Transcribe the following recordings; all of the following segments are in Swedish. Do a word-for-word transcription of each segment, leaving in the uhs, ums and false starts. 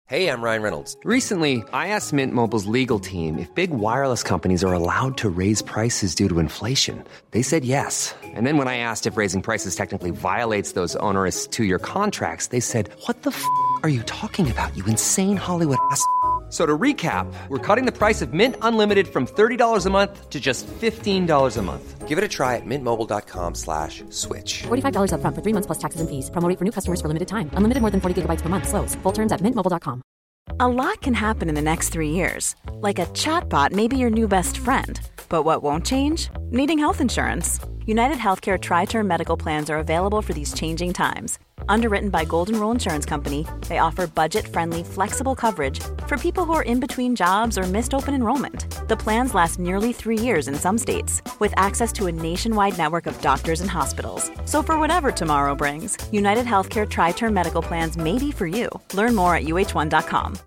Hey, I'm Ryan Reynolds. Recently, I asked Mint Mobile's legal team if big wireless companies are allowed to raise prices due to inflation. They said yes. And then when I asked if raising prices technically violates those onerous two-year contracts, they said, "What the f*** are you talking about, you insane Hollywood ass?" So to recap, we're cutting the price of Mint Unlimited from thirty dollars a month to just fifteen dollars a month. Give it a try at mintmobile.com slash switch. forty-five dollars up front for three months plus taxes and fees. Promo rate for new customers for limited time. Unlimited more than forty gigabytes per month. Slows full terms at mint mobile dot com. A lot can happen in the next three years. Like a chatbot may be your new best friend. But what won't change? Needing health insurance. United Healthcare Tri-Term Medical Plans are available for these changing times. Underwritten by Golden Rule Insurance Company, they offer budget-friendly, flexible coverage for people who are in between jobs or missed open enrollment. The plans last nearly three years in some states, with access to a nationwide network of doctors and hospitals. So for whatever tomorrow brings, United Healthcare Tri-Term Medical Plans may be for you. Learn more at u h one dot com.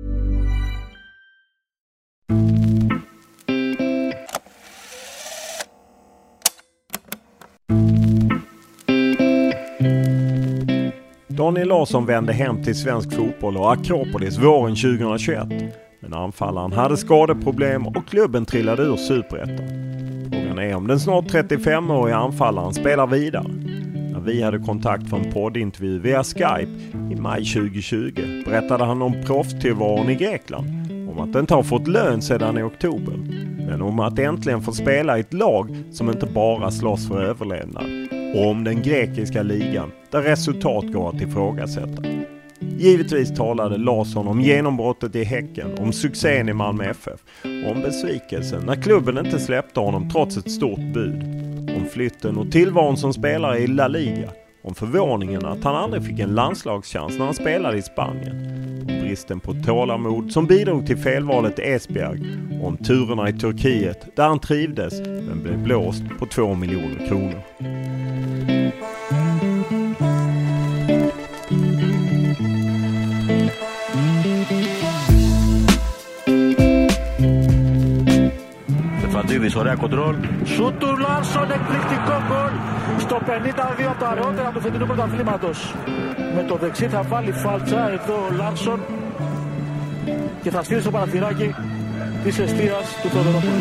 Daniel Larsson vände hem till svensk fotboll och Akropolis våren tjugohundratjugoett. Men anfallaren hade skadeproblem och klubben trillade ur Superettan. Frågan är om den snart trettiofemåriga anfallaren spelar vidare. När vi hade kontakt för en poddintervju via Skype i maj tjugohundratjugo berättade han om proffstillvaron i Grekland. Om att den inte har fått lön sedan i oktober. Men om att äntligen få spela i ett lag som inte bara slåss för överlevnad. Och om den grekiska ligan där resultat går att ifrågasätta. Givetvis talade Larsson om genombrottet i Häcken, om succén i Malmö F F, om besvikelsen när klubben inte släppte honom trots ett stort bud, om flytten och tillvaron som spelare i La Liga, om förvåningen att han aldrig fick en landslagschans när han spelade i Spanien, om bristen på tålamod som bidrog till felvalet i Esbjerg, och om turerna i Turkiet där han trivdes men blev blåst på två miljoner kronor. Φατζίδης, ωραία κοντρόλ. Σουτ του Λάρσον, εκπληκτικό γκολ στο πενήντα δύο από τα αργότερα του φετινού πρωταθλήματος. Με το δεξί θα βάλει φάλτσα εδώ ο Λάρσον και θα στείλει στο παραθυράκι της εστίας του Θοδωρόπουλου.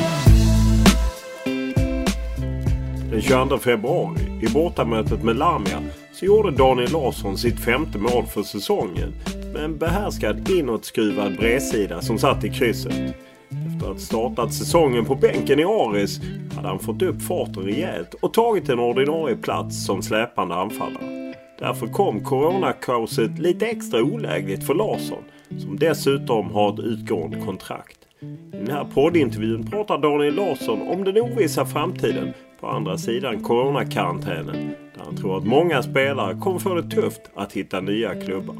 Den tjugoandra februari, i bortamötet med Lamia, så gjorde Daniel Larsson sitt femte mål för säsongen med en behärskad inåtskruvad bredsida som satt i krysset. Efter att startat säsongen på bänken i Aris hade han fått upp farten rejält och tagit en ordinarie plats som släpande anfallare. Därför kom coronakaoset lite extra olägligt för Larsson, som dessutom har ett utgående kontrakt. I den här poddintervjun pratar Daniel Larsson om den ovissa framtiden på andra sidan coronakarantänen, där han tror att många spelare kommer få det tufft att hitta nya klubbar.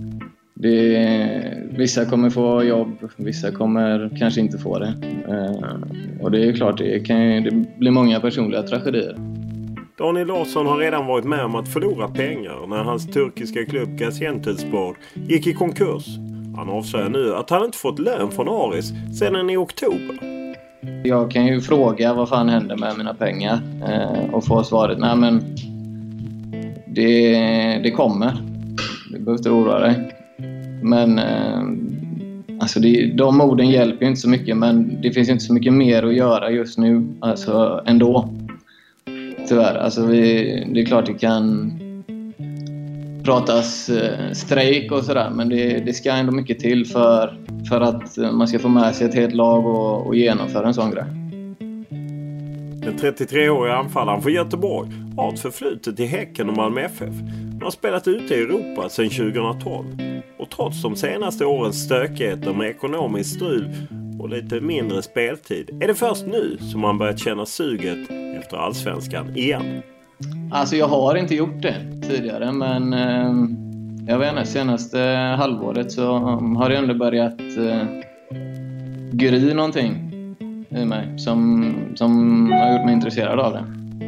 Det, vissa kommer få jobb, vissa kommer kanske inte få det. Eh, och det är klart, det, kan, det blir många personliga tragedier. Daniel Larsson har redan varit med om att förlora pengar när hans turkiska klubb Gaziantepspor gick i konkurs. Han avslöjar nu att han inte fått lön från Aris sedan i oktober. Jag kan ju fråga vad fan händer med mina pengar eh, och få svaret, nej men det, det kommer. Du behöver inte oroa dig. Men eh, alltså det, de orden hjälper ju inte så mycket, men det finns inte så mycket mer att göra just nu, alltså ändå. Tyvärr, alltså vi, det är klart det kan pratas eh, strejk och sådär, men det, det ska ändå mycket till för, för att man ska få med sig ett helt lag och, och genomföra en sån grej. Den trettiotre-åriga anfallaren för Göteborg har ett förflutet i Häcken och Malmö F F. Han har spelat ute i Europa sedan tjugohundratolv. Och trots de senaste årens stökigheter med ekonomiskt strul och lite mindre speltid är det först nu som man börjat känna suget efter allsvenskan igen. Alltså jag har inte gjort det tidigare, men eh, jag vet inte, senaste halvåret så har det ändå börjat eh, gry någonting i mig som, som har gjort mig intresserad av det.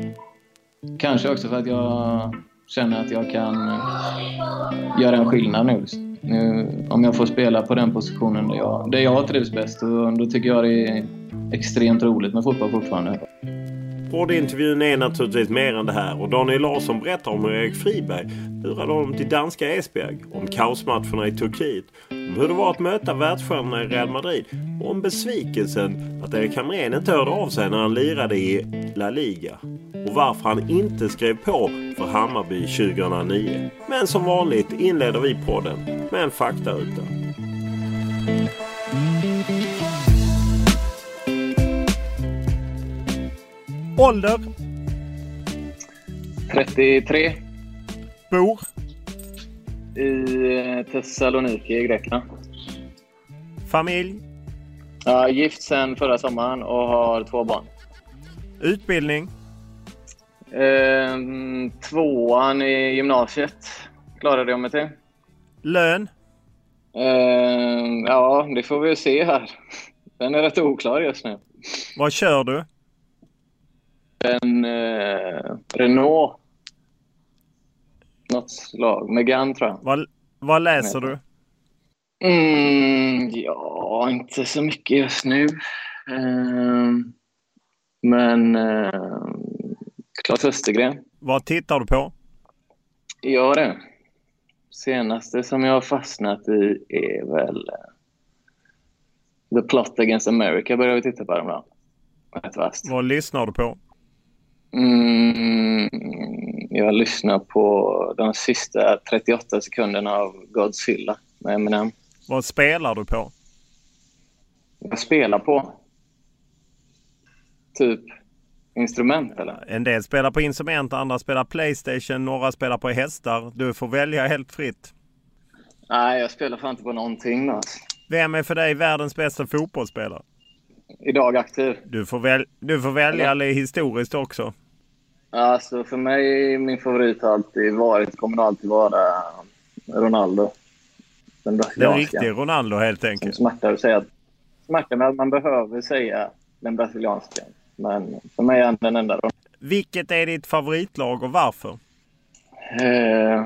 Kanske också för att jag känner att jag kan göra en skillnad nu. nu om jag får spela på den positionen där jag, där jag trivs bäst, och då tycker jag det är extremt roligt med fotboll fortfarande. Poddintervjun är naturligtvis mer än det här och Daniel Larsson berättar om hur Erik Friberg lurade honom till danska Esbjerg, om kaosmatcherna i Turkiet, om hur det var att möta världsstjärnorna i Real Madrid och om besvikelsen att Erik Hamrén inte hörde av sig när han lirade i La Liga och varför han inte skrev på för Hammarby tjugohundranio. Men som vanligt inleder vi podden med en faktaruta. Ålder? trettiotre. Bor? I Thessaloniki i Grekland. Familj? Jag är gift sedan förra sommaren och har två barn. Utbildning? Ehm, tvåan i gymnasiet klarade jag mig till. Lön? Ehm, ja, det får vi se här. Den är rätt oklar just nu. Vad kör du? En eh, Renault. Något slag. Megane tror jag. Vad, vad läser du? Mm, ja, inte så mycket just nu. Ehm, men eh, Claes Östergren. Vad tittar du på? Ja, det. Senaste som jag har fastnat i är väl uh, The Plot Against America börjar vi titta på dem då. Rätt vast. Vad lyssnar du på? Mm, jag lyssnar på de sista trettioåtta sekunderna av Godzilla med Eminem. Vad spelar du på? Jag spelar på typ instrument eller? En del spelar på instrument, andra spelar PlayStation, några spelar på hästar. Du får välja helt fritt. Nej, jag spelar fan inte på någonting då. Vem är för dig världens bästa fotbollsspelare? Idag aktiv. Du får, väl, du får välja eller historiskt också. Alltså för mig, min favorit har alltid varit, kommer alltid vara Ronaldo. Den Den riktiga Ronaldo helt enkelt. Smärtar att säga, smärtar med att man behöver säga den brasilianska. Men för mig är han den enda. Vilket är ditt favoritlag och varför? Eh,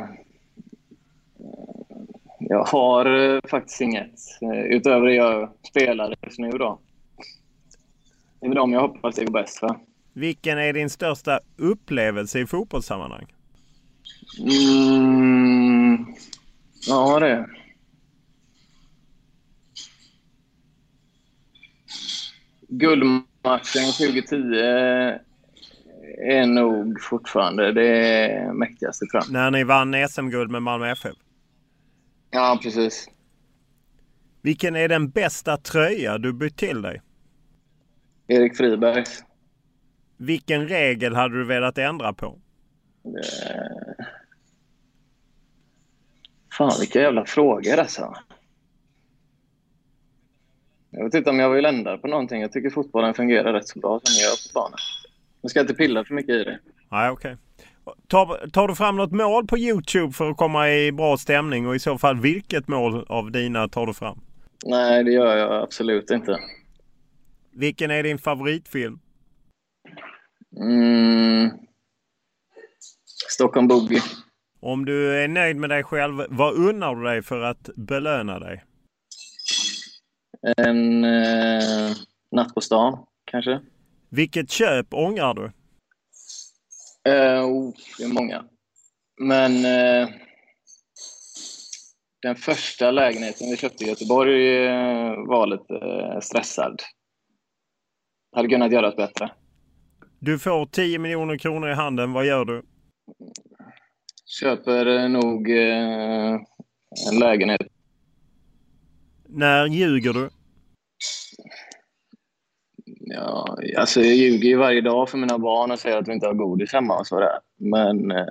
jag har eh, faktiskt inget. Eh, utöver det jag spelar just nu då. Det är de jag hoppas är bäst för. Vilken är din största upplevelse i fotbollssammanhang? Mm, ja, det Guldmatchen tjugohundratio är nog fortfarande det mäktigaste tror jag. När ni vann S M-guld med Malmö F F? Ja, precis. Vilken är den bästa tröja du bytt till dig? Erik Fribergs. Vilken regel hade du velat ändra på? Det... Fan, vilka jävla frågor alltså. Jag vet inte om jag vill ändra på någonting. Jag tycker fotbollen fungerar rätt så bra som jag gör på banan. Jag ska inte pilla för mycket i det. Nej, okej. Okay. Tar, tar du fram något mål på YouTube för att komma i bra stämning? Och i så fall, vilket mål av dina tar du fram? Nej, det gör jag absolut inte. Vilken är din favoritfilm? Mm. Stockholm Boogie. Om du är nöjd med dig själv, vad unnar du dig för att belöna dig? En eh, natt på stan, kanske. Vilket köp ångrar du? Eh, oh, det är många. Men eh, den första lägenheten vi köpte i Göteborg eh, var lite eh, stressad. Hade kunnat göra det bättre. Du får tio miljoner kronor i handen, vad gör du? Köper nog eh, en lägenhet. När ljuger du? Ja, alltså jag ljuger ju varje dag för mina barn och säger att vi inte har godis hemma och sådär. Men eh,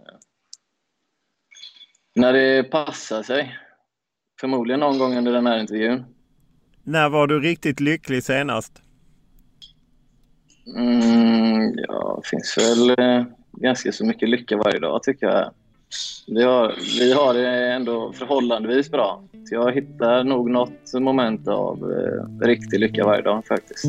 när det passar sig. Förmodligen någon gång under den här intervjun. När var du riktigt lycklig senast? Mm, ja, det finns väl eh, ganska så mycket lycka varje dag tycker jag. Vi har, vi har det ändå förhållandevis bra. Så jag hittar nog något moment av eh, riktig lycka varje dag faktiskt.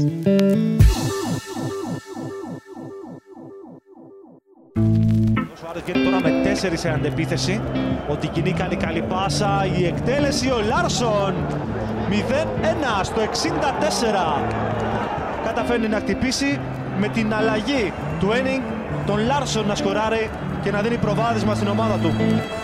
Ο Σουάρες βγαίνει τώρα με τέσσερις σε αντεπίθεση. Ότι κοινή κάνει καλή πάσα. Η εκτέλεση ο Λάρσον. μηδέν ένα στο εξήντα τέσσερα. Καταφέρνει να χτυπήσει με την αλλαγή του Ένινγκ, τον Λάρσον να σκοράρει και να δίνει προβάδισμα στην ομάδα του.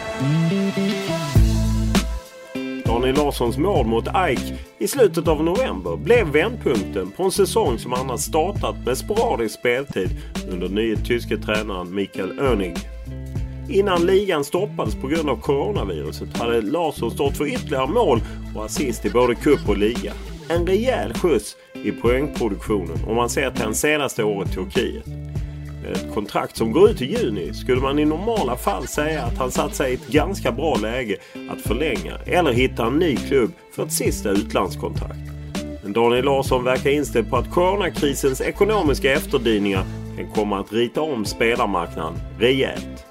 Daniel Larssons mål mot AIK i slutet av november blev vändpunkten på en säsong som annars startat med sporadisk speltid under nye tyske tränaren Michael Oenig. Innan ligan stoppades på grund av coronaviruset hade Larsson stått för ytterligare mål och assist i både cup och liga. En rejäl skjuts i poängproduktionen om man ser till hans senaste år i Turkiet. Med ett kontrakt som går ut i juni skulle man i normala fall säga att han satt sig i ett ganska bra läge att förlänga eller hitta en ny klubb för ett sista utlandskontrakt. Men Daniel Larsson verkar inställd på att coronakrisens ekonomiska efterdyningar kan komma att rita om spelarmarknaden rejält.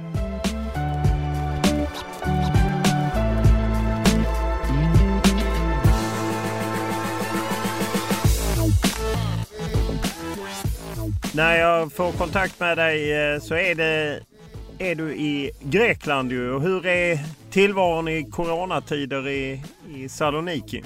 När jag får kontakt med dig så är, det, är du i Grekland ju. Och hur är tillvaron i coronatider i, i Saloniki?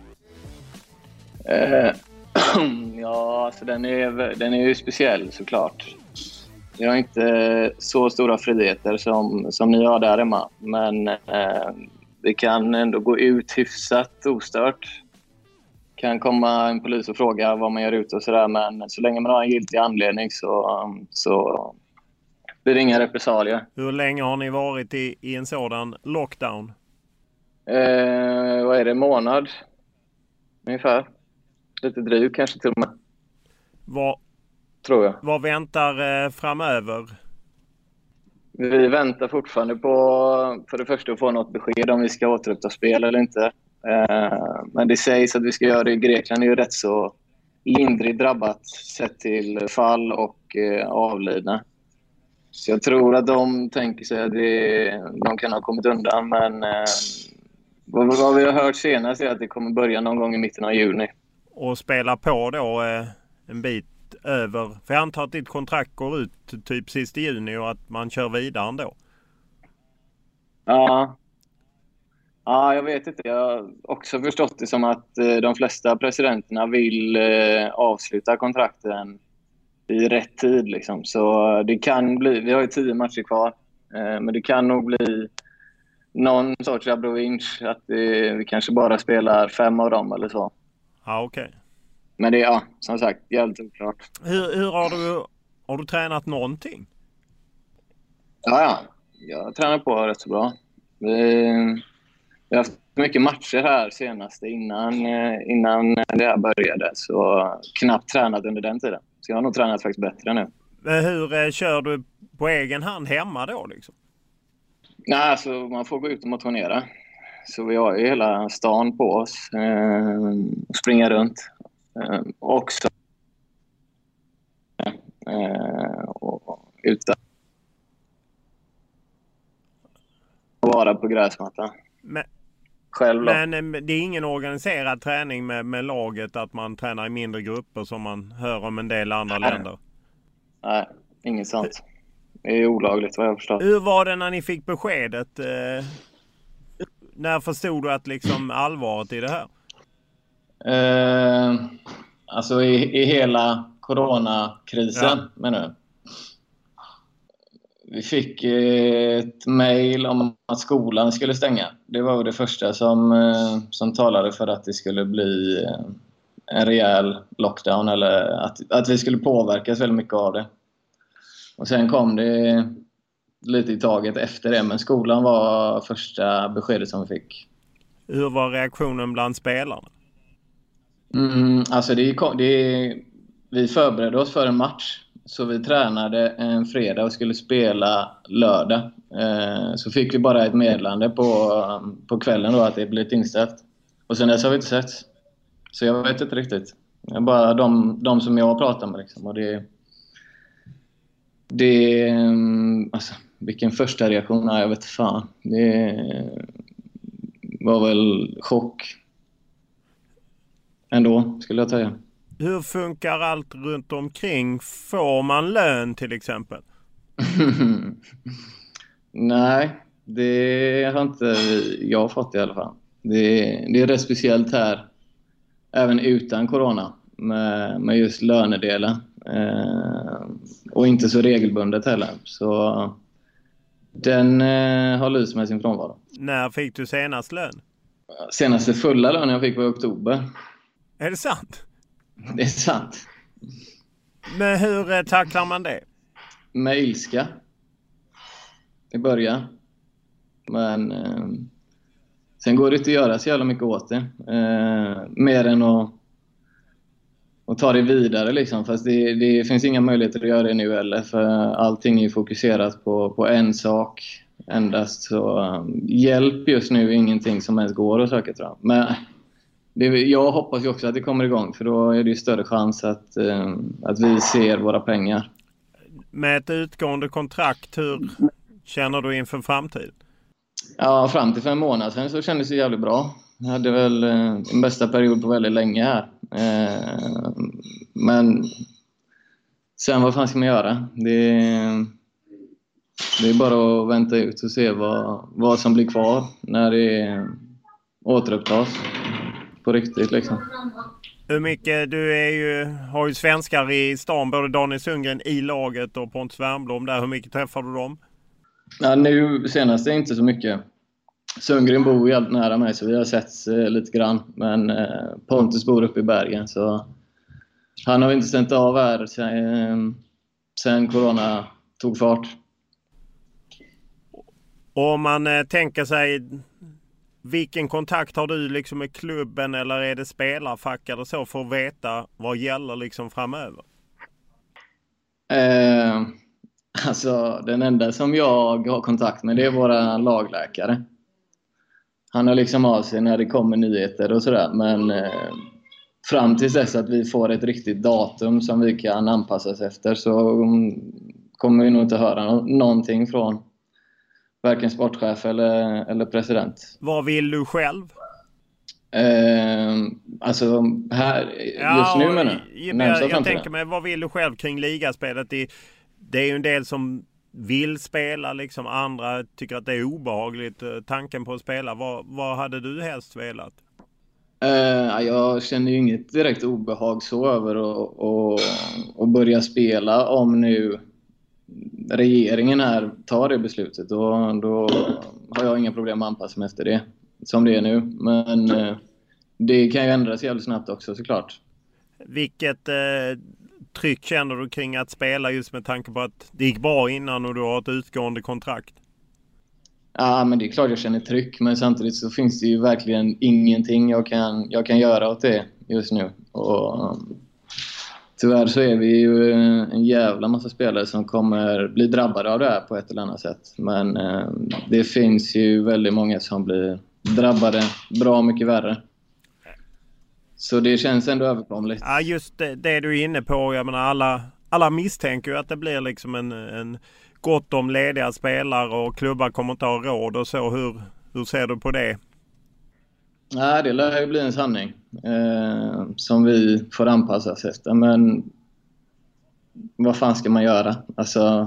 Eh, ja, alltså den är, den är ju speciell såklart. Jag har inte så stora friheter som, som ni har där hemma. Men eh, vi kan ändå gå ut hyfsat ostört. Kan komma en polis och fråga vad man gör ute och sådär. Men så länge man har en giltig anledning så, så blir det inga repressalier. Hur länge har ni varit i, i en sådan lockdown? Eh, vad är det? En månad? Ungefär. Lite dryg kanske till och med. Vad, tror jag. Vad väntar eh, framöver? Vi väntar fortfarande på för det första att få något besked om vi ska återuppta spel eller inte. Men det sägs att vi ska göra det i Grekland är ju rätt så lindrigt drabbat sett till fall och avlidna. Så jag tror att de tänker sig att det, de kan ha kommit undan. Men vad, vad vi har hört senast är att det kommer börja någon gång i mitten av juni. Och spela på då en bit över. För jag antar att ditt kontrakt går ut typ sista juni och att man kör vidare ändå. Ja. Ja, jag vet inte. Jag har också förstått det som att de flesta presidenterna vill avsluta kontrakten i rätt tid. Liksom. Så det kan bli, vi har ju tio matcher kvar, men det kan nog bli någon sorts abrovinch att det, vi kanske bara spelar fem av dem eller så. Ja, okej. Okay. Men det är, ja, som sagt, jävligt oklart. Hur, hur har du, har du tränat någonting? Ja, ja. Jag tränar på rätt så bra. Vi... Jag har haft mycket matcher här senaste innan, innan det här började. Så knappt tränat under den tiden. Så jag har nog tränat faktiskt bättre nu. Men hur eh, kör du på egen hand hemma då liksom? Nej, alltså man får gå ut och motionera. Så vi har ju hela stan på oss. Eh, och springa runt. Eh, också. Eh, och utan. Och vara på gräsmattan. Men... Själv då. Men det är ingen organiserad träning med, med laget att man tränar i mindre grupper som man hör om en del andra Nej. länder? Nej, inget sånt. Det är olagligt vad jag förstår. Hur var det när ni fick beskedet? Eh, när förstod du att liksom allvaret i det här? Eh, alltså i, i hela coronakrisen ja. menar du? Vi fick ett mejl om att skolan skulle stänga. Det var det första som, som talade för att det skulle bli en rejäl lockdown. Eller att, att vi skulle påverkas väldigt mycket av det. Och sen kom det lite i taget efter det. Men skolan var första beskedet som vi fick. Hur var reaktionen bland spelarna? Mm, alltså det, det, vi förberedde oss för en match. Så vi tränade en fredag och skulle spela lördag. Eh, så fick vi bara ett meddelande på, på kvällen då att det blivit inställt. Och sen dess har vi inte sett. Så jag vet inte riktigt. Det är bara de, de som jag pratar med. Liksom. Och det, det alltså, vilken första reaktion? Nej, jag vet fan. Det var väl chock. Ändå, skulle jag säga. Hur funkar allt runt omkring? Får man lön till exempel? Nej, det har inte jag fått i alla fall. Det, det är rätt speciellt här. Även utan corona. Med, med just lönedelen. Eh, och inte så regelbundet heller. Så den eh, har lyst med sin frånvaro. När fick du senast lön? Senaste fulla lön jag fick var i oktober. Är det sant? Det är sant. Men hur eh, tacklar man det? Med ilska. I början. Men eh, sen går det inte att göra så jävla mycket åt det. Eh, mer än att, att ta det vidare liksom. Fast det, det finns inga möjligheter att göra det nu heller. För allting är fokuserat på, på en sak. Endast så um, hjälp just nu är ingenting som ens går att söka, tror jag. Men det, jag hoppas ju också att det kommer igång. För då är det ju större chans att, um, att vi ser våra pengar. Med ett utgående kontrakt, hur känner du inför framtiden? Ja, fram till fem månader sedan så kändes det jävligt bra. Jag hade väl eh, en bästa period på väldigt länge här. Eh, men sen vad fan ska man göra? Det, det är bara att vänta ut och se vad, vad som blir kvar när det återupptas på riktigt liksom. Hur mycket, du är ju, har ju svenskar i stan, både Daniel Sundgren i laget och Pontus Wernbloom där. Hur mycket träffar du dem? Ja, nu senast är inte så mycket. Sundgren bor ju allt nära mig så vi har setts eh, lite grann. Men eh, Pontus bor uppe i Bergen så han har inte sänt av här sen, eh, sen corona tog fart. Och om man eh, tänker sig, vilken kontakt har du liksom med klubben eller är det spelarfack eller så för att veta vad gäller liksom framöver? Eh, alltså den enda som jag har kontakt med det är våra lagläkare. Han har liksom av sig när det kommer nyheter och sådär. Men eh, fram till dess att vi får ett riktigt datum som vi kan anpassa oss efter så um, kommer vi nog inte höra no- någonting från varken sportchef eller, eller president. Vad vill du själv? Eh, alltså här just ja, nu menar jag, jag, jag tänker mig, vad vill du själv kring ligaspelet? Det, det är ju en del som vill spela, liksom andra tycker att det är obehagligt, tanken på att spela. Vad, vad hade du helst velat? Uh, jag känner ju inget direkt obehag så över att och, och börja spela om nu regeringen här tar det beslutet. Då, då har jag inga problem att anpassa mig efter det, som det är nu. Men uh, det kan ju ändras jävligt snabbt också såklart. Vilket uh, tryck känner du kring att spela just med tanke på att det gick bra innan och du har ett utgående kontrakt? Ja, men det är klart jag känner tryck, men samtidigt så finns det ju verkligen ingenting jag kan, jag kan göra åt det just nu. Och um, tyvärr så är vi ju en jävla massa spelare som kommer bli drabbade av det här på ett eller annat sätt. Men um, det finns ju väldigt många som blir drabbade bra mycket värre. Så det känns ändå överkomligt. Ja, just det, det du är inne på. Jag menar, alla, alla misstänker ju att det blir liksom en... en gott om lediga spelare och klubbar kommer inte ha råd och så. Hur, hur ser du på det? Nej, det lär ju bli en sanning eh, som vi får anpassa oss efter. Men vad fan ska man göra? Alltså,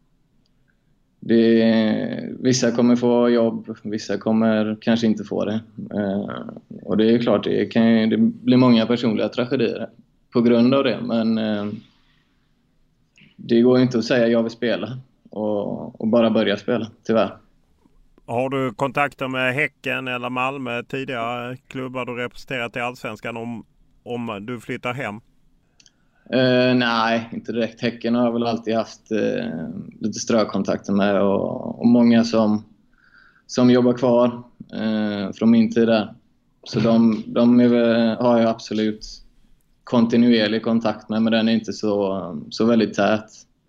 det, vissa kommer få jobb, vissa kommer kanske inte få det. Eh, och det är klart, det, kan, det blir många personliga tragedier på grund av det. Men eh, det går inte att säga jag vill spela. Och, och bara börja spela, tyvärr. Har du kontakter med Häcken eller Malmö, tidigare klubbar du representerat i Allsvenskan, om, om du flyttar hem? Uh, nej, inte direkt. Häcken har jag väl alltid haft uh, lite strökontakter med. Och, och många som, som jobbar kvar uh, från min tid där. Så de, de är, har jag absolut kontinuerlig kontakt med, men den är inte så, så väldigt tät.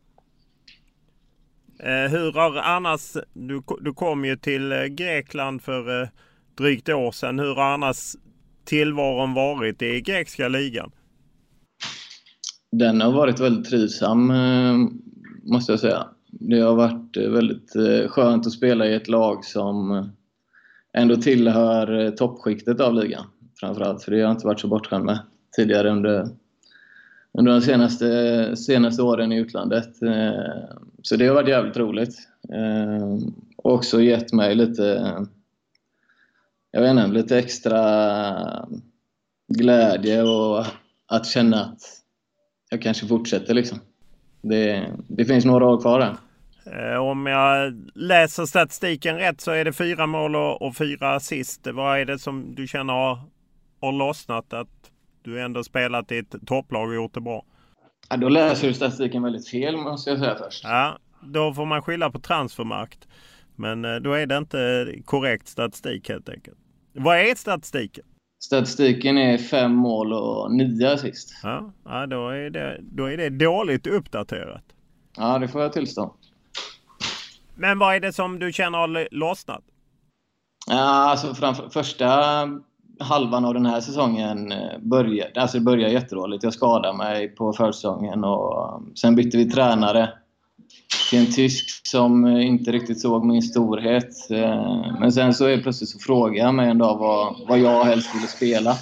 Eh, hur har annars, du, du kom ju till eh, Grekland för eh, drygt år sedan. Hur har annars tillvaron varit i grekiska ligan? Den har varit väldigt trivsam, eh, måste jag säga. Det har varit eh, väldigt eh, skönt att spela i ett lag som ändå tillhör eh, toppskiktet av ligan. Framförallt, för det har jag inte varit så bortskämd med tidigare under... under de senaste, senaste åren i utlandet. Så det har varit jävligt roligt. Och också gett mig lite, jag vet inte, lite extra glädje och att känna att jag kanske fortsätter liksom. Det, det finns några år kvar där. Om jag läser statistiken rätt så är det fyra mål och, och fyra assist. Vad är det som du känner har, har lossnat, att du ändå spelat i ett topplag och gjort det bra? Ja, då läser du statistiken väldigt fel, måste jag säga först. Ja, då får man skylla på transfermarkt. Men då är det inte korrekt statistik helt enkelt. Vad är statistiken? Statistiken är fem mål och nio assist. Ja, ja då, är det, då är det dåligt uppdaterat. Ja, det får jag tillstå. Men vad är det som du känner har lossnat? Ja, alltså framför, första halvan av den här säsongen började, alltså det började jättedåligt. Jag skadade mig på försäsongen och sen bytte vi tränare till en tysk som inte riktigt såg min storhet. Men sen så är plötsligt så frågade jag mig en dag vad, vad jag helst ville spela.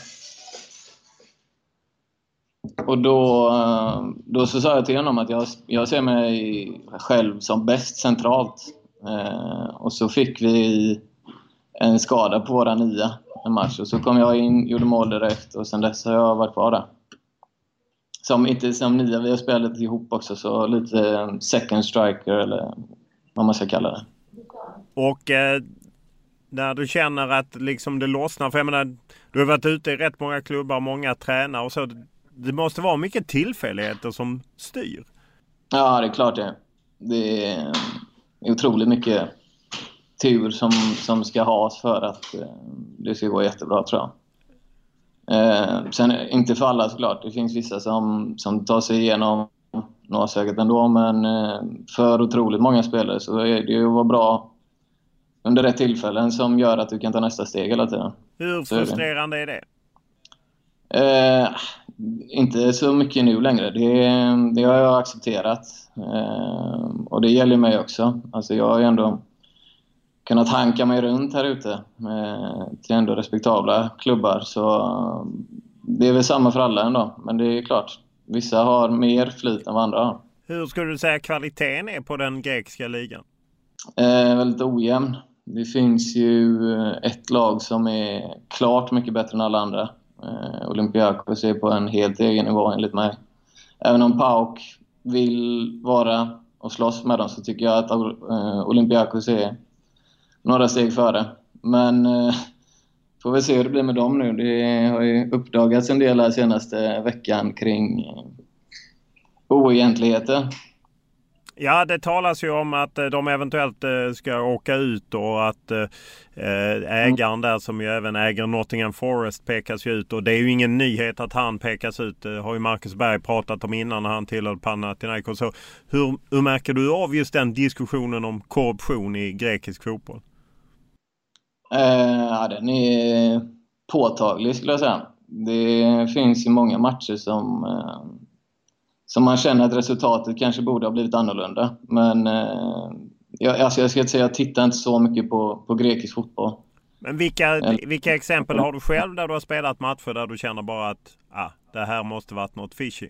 Och då, då så sa jag till honom att jag, jag ser mig själv som bäst centralt. Och så fick vi en skada på våra nia en match. Och så kom jag in, gjorde mål direkt och sen dess har jag varit kvar där. Som inte som nia, vi har spelat ihop också, så lite second striker eller vad man ska kalla det. Och eh, när du känner att liksom det lossnar, för jag menar, du har varit ute i rätt många klubbar, många tränare och så, det måste vara mycket tillfälligheter som styr. Ja, det är klart det. Det är otroligt mycket tur som, som ska has för att eh, det ska gå jättebra, tror jag. Eh, sen inte för alla såklart. Det finns vissa som, som tar sig igenom några säkert ändå, men eh, för otroligt många spelare så är det ju att vara bra under rätt tillfällen som gör att du kan ta nästa steg hela tiden. Hur frustrerande är det? Eh, inte så mycket nu längre. Det, det har jag accepterat. Eh, och det gäller mig också. Alltså jag har ju ändå kunnat hanka mig runt här ute eh, till ändå respektabla klubbar. Så eh, det är väl samma för alla ändå. Men det är klart, vissa har mer flyt än vad andra har. Hur skulle du säga kvaliteten är på den grekiska ligan? Eh, väldigt ojämn. Det finns ju ett lag som är klart mycket bättre än alla andra. Eh, Olympiakos är på en helt egen nivå enligt mig. Även om PAOK vill vara och slåss med dem så tycker jag att eh, Olympiakos är några steg före. Men eh, får vi se hur det blir med dem nu. Det har ju uppdagats en del här senaste veckan kring eh, oegentligheter. Ja, det talas ju om att de eventuellt ska åka ut och att ägaren där, som ju även äger Nottingham Forest, pekas ut. Och det är ju ingen nyhet att han pekas ut. Det har ju Marcus Berg pratat om innan när han tillhörde Panathinaikos. Så hur, hur märker du av just den diskussionen om korruption i grekisk fotboll? Eh, ja, den är påtaglig skulle jag säga. Det finns ju många matcher som... Eh, som man känner att resultatet kanske borde ha blivit annorlunda. Men eh, jag, alltså jag ska inte säga att jag tittar inte så mycket på, på grekisk fotboll. Men vilka, vilka exempel har du själv där du har spelat matcher där du känner bara att ah, det här måste varit något fishy?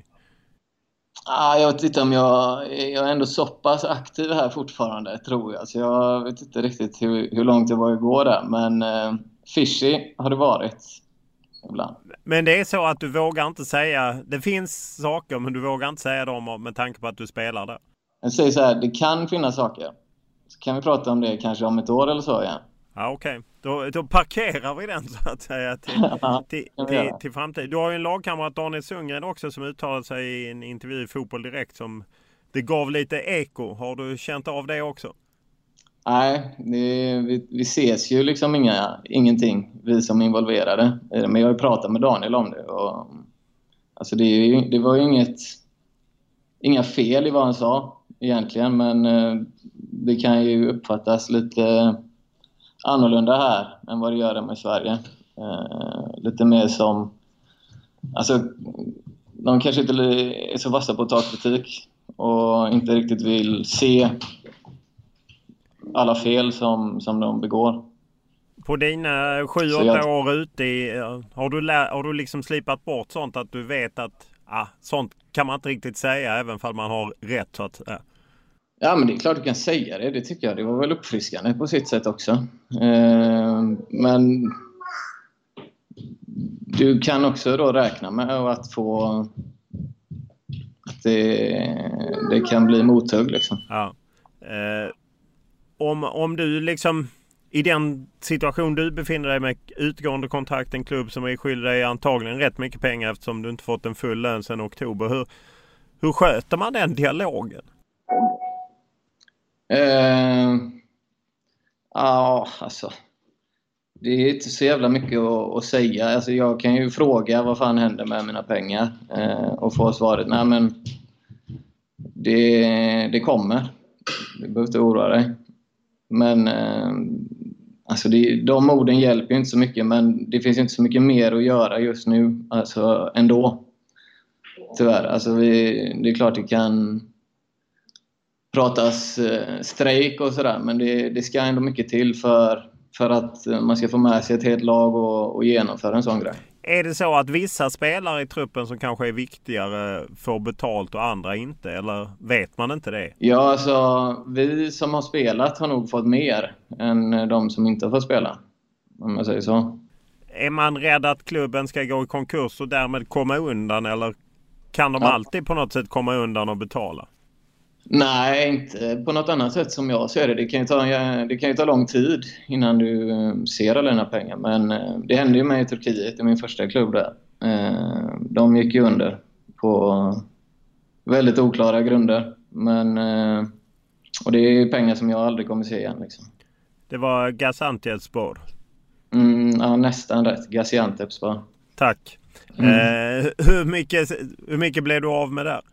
Ah, jag vet inte om jag, jag är ändå så pass aktiv här fortfarande, tror jag. Så jag vet inte riktigt hur, hur långt det var igår där. Men eh, fishy har det varit ibland. Men det är så att du vågar inte säga, det finns saker men du vågar inte säga dem med tanke på att du spelar där. Jag säger så här, det kan finnas saker. Så kan vi prata om det kanske om ett år eller så igen. Ja, okej. Okay. Då, då parkerar vi den så att säga till, till, till, till framtiden. Du har ju en lagkamrat, Daniel Sundgren, också, som uttalade sig i en intervju i Fotboll Direkt som det gav lite eko. Har du känt av det också? Nej, det, vi, vi ses ju liksom inga, ingenting, vi som är involverade. Men jag har ju pratat med Daniel om det. Och, alltså det, är ju, det var ju inget, inga fel i vad han sa egentligen. Men eh, det kan ju uppfattas lite annorlunda här än vad det gör med Sverige. Eh, lite mer som... Alltså, de kanske inte är så vassa på att ta kritik och inte riktigt vill se alla fel som, som de begår. På dina sju, åtta jag... år ute i, har du, lä- har du liksom slipat bort sånt att du vet att ah, sånt kan man inte riktigt säga även om man har rätt så att... Äh. Ja, men det är klart du kan säga det. Det tycker jag. Det var väl uppfriskande på sitt sätt också. Eh, men du kan också då räkna med att få det, det kan bli mothugg liksom. Ja. Eh, om, om du liksom i den situation du befinner dig med utgående kontrakt, en klubb som är skyldig dig antagligen rätt mycket pengar eftersom du inte fått en full lön sedan oktober. Hur, hur sköter man den dialogen? Eh, ja, alltså. Det är inte så jävla mycket att, att säga. Alltså, jag kan ju fråga vad fan händer med mina pengar. Eh, och få svaret, nej men det, det kommer. Du behöver inte oroa dig. Men eh, alltså det, de orden hjälper ju inte så mycket. Men det finns inte så mycket mer att göra just nu. Alltså ändå. Tyvärr. Alltså vi, det är klart det kan pratas eh, strejk och sådär. Men det, det ska ändå mycket till för, för att man ska få med sig ett helt lag och, och genomföra en sån grej. Är det så att vissa spelare i truppen som kanske är viktigare får betalt och andra inte? Eller vet man inte det? Ja, alltså vi som har spelat har nog fått mer än de som inte har fått spela. Om jag säger så. Är man rädd att klubben ska gå i konkurs och därmed komma undan? Eller kan de ja. alltid på något sätt komma undan och betala? Nej, inte på något annat sätt som jag ser det. Det kan ju ta, det kan ju ta lång tid innan du ser alla dina pengar. Men det hände ju mig i Turkiet, i min första klubb där. De gick ju under på väldigt oklara grunder. Men, och det är pengar som jag aldrig kommer se igen. Liksom. Det var Gaziantepspor. Mm, ja, nästan rätt. Gaziantepspor. Tack. Mm. Eh, hur, mycket, hur mycket blev du av med där?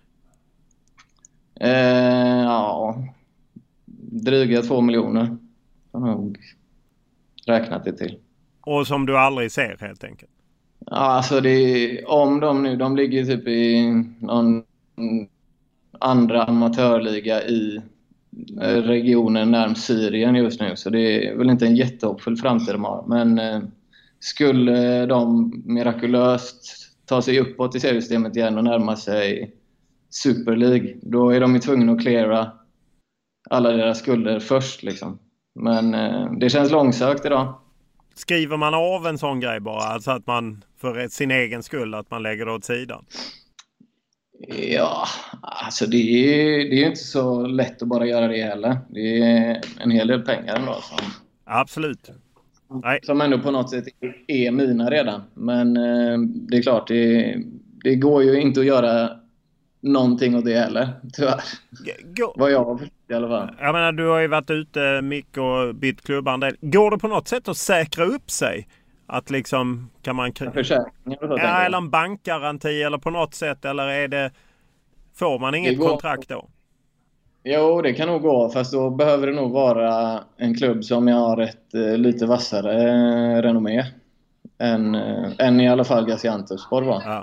Eh, ja, dryga två miljoner. Jag har nog räknat det till. Och som du aldrig ser helt enkelt? Ja, alltså det, om de nu, de ligger typ i någon andra amatörliga i regionen närmast Syrien just nu. Så det är väl inte en jättehoppfull framtid de har. Men eh, skulle de mirakulöst ta sig uppåt i seriesystemet igen och närma sig Super League, då är de ju tvungna att cleara alla deras skulder först liksom. Men eh, det känns långsökt idag. Skriver man av en sån grej bara, alltså att man för sin egen skull att man lägger det åt sidan? Ja, alltså det är det är inte så lätt att bara göra det heller. Det är en hel del pengar ändå som, absolut. Nej. Som ändå på något sätt är mina redan. Men eh, det är klart, det, det går ju inte att göra någonting åt det heller, tyvärr. Gå. Vad jag har förstått i alla fall. Jag menar, du har ju varit ute mycket och bytt klubban. Går det på något sätt att säkra upp sig? Att liksom, kan man... Försäkringar och så, ja, eller en bankgaranti eller på något sätt. Eller är det... Får man inget kontrakt då? Jo, det kan nog gå. Fast då behöver det nog vara en klubb som jag har ett eh, lite vassare eh, renommé. Än, eh, än i alla fall Gaziantepspor var. Ja.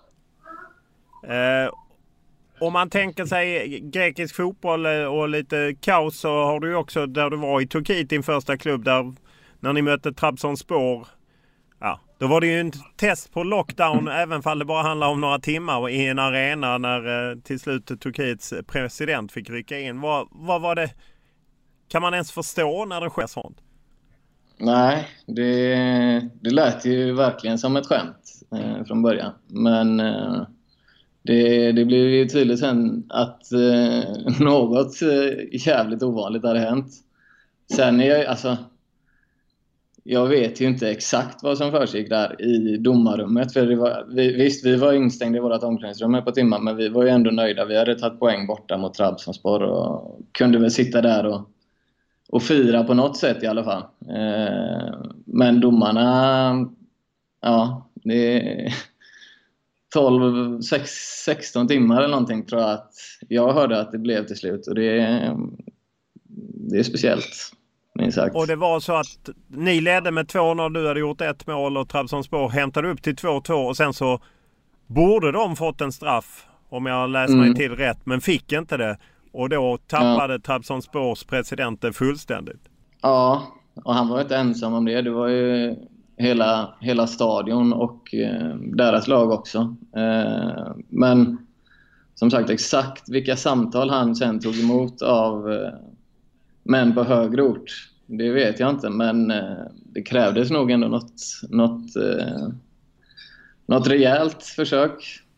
Eh, om man tänker sig grekisk fotboll och lite kaos, så har du ju också där du var i Turkiet, din första klubb, där när ni mötte Trabzonspor, ja, då var det ju en test på lockdown mm. även fall det bara handlar om några timmar i en arena när eh, till slut Turkiets president fick rycka in. Vad, vad var det? Kan man ens förstå när det sker sånt? Nej, det, det lät ju verkligen som ett skämt eh, från början. Men eh, det, det blev ju tydligt sen att eh, något eh, jävligt ovanligt hade hänt. Sen är jag, alltså, jag vet ju inte exakt vad som försiggick där i domarrummet. För det var, vi, visst, vi var instängda i vårt omklädningsrum på timmar, men vi var ju ändå nöjda. Vi hade tagit poäng borta mot Trabzonspor och kunde väl sitta där och Och fira på något sätt i alla fall. Eh, men domarna... Ja, det är tolv, sex, sexton timmar eller någonting tror jag att jag hörde att det blev till slut. Och det är, det är speciellt, minst sagt. Och det var så att ni ledde med två noll, du hade gjort ett mål och Trabzonspor hämtade upp till två två. Och sen så borde de fått en straff, om jag läser mm. mig till rätt, men fick inte det. Och då tappade ja. Trabzonspors presidenten fullständigt. Ja, och han var inte ensam om det. Det var ju hela, hela stadion och eh, deras lag också. Eh, men som sagt, exakt vilka samtal han sen tog emot av eh, män på högre ort, det vet jag inte. Men eh, det krävdes nog ändå något, något, eh, något rejält försök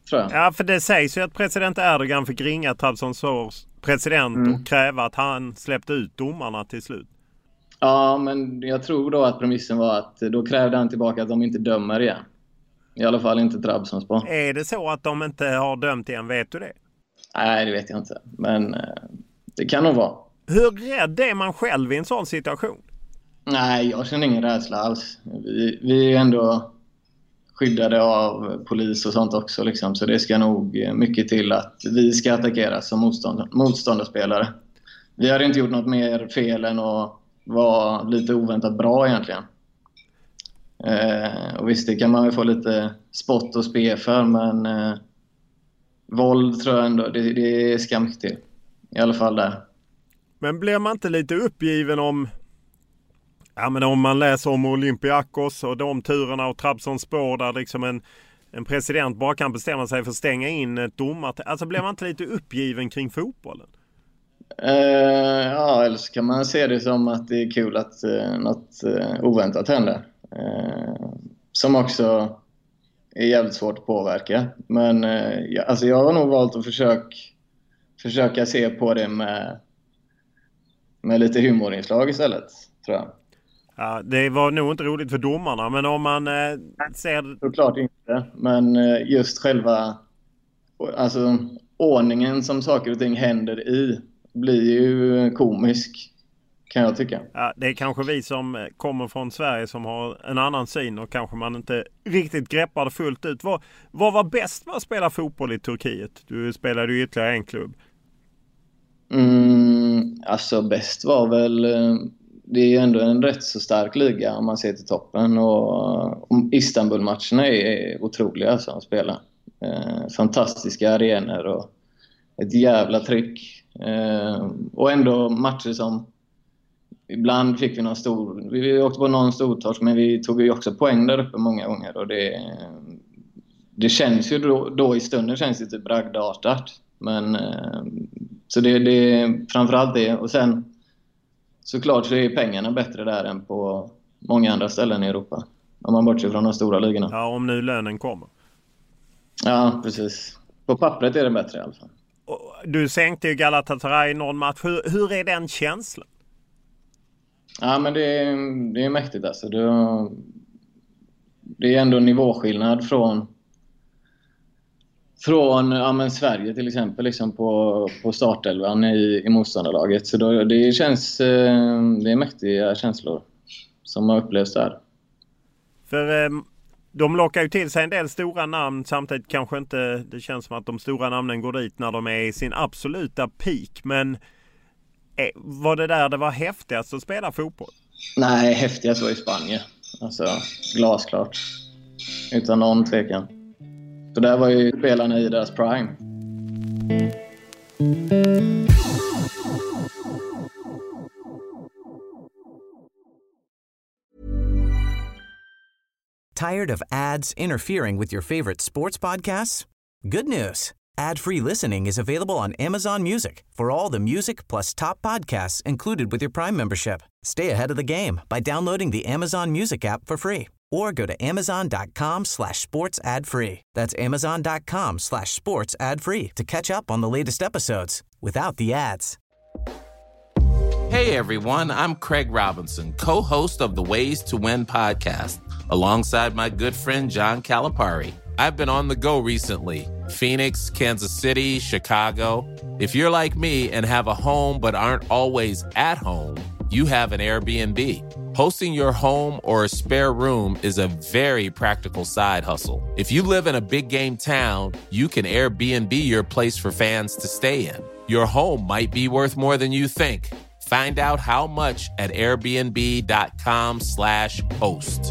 tror jag. Ja, för det sägs ju att president Erdogan fick ringa Trabzonspors president mm. och kräva att han släppte ut domarna till slut. Ja, men jag tror då att premissen var att då krävde han tillbaka att de inte dömer igen. I alla fall inte Trabzonspor. Är det så att de inte har dömt igen, vet du det? Nej, det vet jag inte. Men eh, det kan nog vara. Hur rädd är man själv i en sån situation? Nej, jag känner ingen rädsla alls. Vi, vi är ändå skyddade av polis och sånt också. Liksom. Så det ska nog mycket till att vi ska attackeras som motstånd, motståndarspelare. Vi har inte gjort något mer fel än att vara lite oväntat bra egentligen. Eh, och visst, det kan man ju få lite spott och spe för, men eh, våld tror jag ändå, det, det ska mycket till. I alla fall där. Men blir man inte lite uppgiven om, ja, men om man läser om Olympiakos och de turerna och Trabzonspor där liksom en, en president bara kan bestämma sig för att stänga in ett domar. Alltså blir man inte lite uppgiven kring fotbollen? Uh, ja, eller så kan man se det som att det är kul att uh, något uh, oväntat händer. Uh, som också är jävligt svårt att påverka. Men uh, ja, alltså jag har nog valt att försöka, försöka se på det med, med lite humorinslag istället, tror jag. Ja, det var nog inte roligt för domarna, men om man uh, ser... Såklart inte, men uh, just själva alltså, ordningen som saker och ting händer i blir ju komisk, kan jag tycka. Ja, det är kanske vi som kommer från Sverige som har en annan syn och kanske man inte riktigt greppar det fullt ut. Vad, vad var bäst med att spela fotboll i Turkiet? Du spelade ju ytterligare en klubb. Mm, alltså bäst var väl, det är ju ändå en rätt så stark liga om man ser till toppen, och Istanbul-matcherna är otroliga alltså, att spela. Eh, fantastiska arenor och ett jävla tryck. Eh, och ändå matcher som ibland fick vi någon stor, vi åkte på någon stortorsk, men vi tog ju också poäng där uppe många gånger, och det, det känns ju då, då i stunden känns det typ bragdartat, men eh, så det, det framförallt det, och sen såklart så är pengarna bättre där än på många andra ställen i Europa, om man bortser från de stora ligorna. Ja, om nu lönen kommer. Ja, precis. På pappret är det bättre i alla fall. Du sänkte ju Galatasaray i någon match. Hur, hur är den känslan? Ja, men det är, det är mäktigt alltså. Det, det är ändå nivåskillnad från från ja, men Sverige till exempel liksom på, på startelvan i, i motståndarlaget. Så då, det känns det är mäktiga känslor som har upplevts där. För eh, de lockar ju till sig en del stora namn, samtidigt kanske inte det känns som att de stora namnen går dit när de är i sin absoluta peak. Men eh, var det där det var häftigast att spela fotboll? Nej, häftigast var i Spanien. Alltså glasklart. Utan någon tvekan. Så där var ju spelarna i deras prime. Tired of ads interfering with your favorite sports podcasts? Good news. Ad-free listening is available on Amazon Music for all the music plus top podcasts included with your Prime membership. Stay ahead of the game by downloading the Amazon Music app for free or go to amazon.com slash sports ad free. That's amazon.com slash sports ad free to catch up on the latest episodes without the ads. Hey everyone, I'm Craig Robinson, co-host of the Ways to Win podcast, alongside my good friend John Calipari. I've been on the go recently. Phoenix, Kansas City, Chicago. If you're like me and have a home but aren't always at home, you have an Airbnb. Hosting your home or a spare room is a very practical side hustle. If you live in a big game town, you can Airbnb your place for fans to stay in. Your home might be worth more than you think. Find out how much at airbnb.com slash host.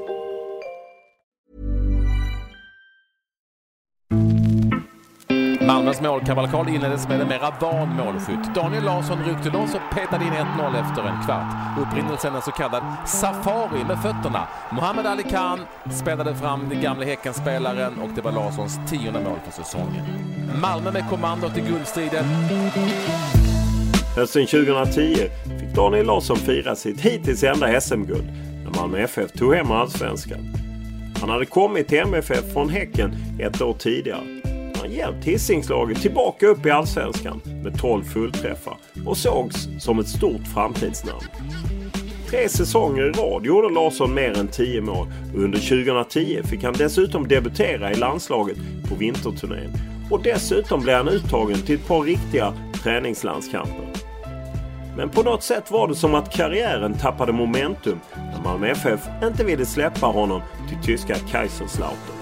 Malmös målkavalkad inleddes med en mera van målskytt. Daniel Larsson ryckte loss och petade in ett noll efter en kvart. Upprinnelsen en så kallad safari med fötterna. Mohamed Ali Khan spelade fram den gamla Häckenspelaren och det var Larssons tionde mål för säsongen. Malmö med kommando till guldstriden. Hösten tjugohundratio fick Daniel Larsson fira sitt hittills enda S M-guld när Malmö F F tog hem allsvenskan. Han hade kommit till M F F från Häcken ett år tidigare. hjälpt Hisingslaget tillbaka upp i Allsvenskan med tolv fullträffar och sågs som ett stort framtidsnamn. Tre säsonger i rad gjorde Larsson mer än tio mål och under tjugohundratio fick han dessutom debutera i landslaget på vinterturnén. Och dessutom blev han uttagen till ett par riktiga träningslandskamper. Men på något sätt var det som att karriären tappade momentum när Malmö F F inte ville släppa honom till tyska Kaiserslautern.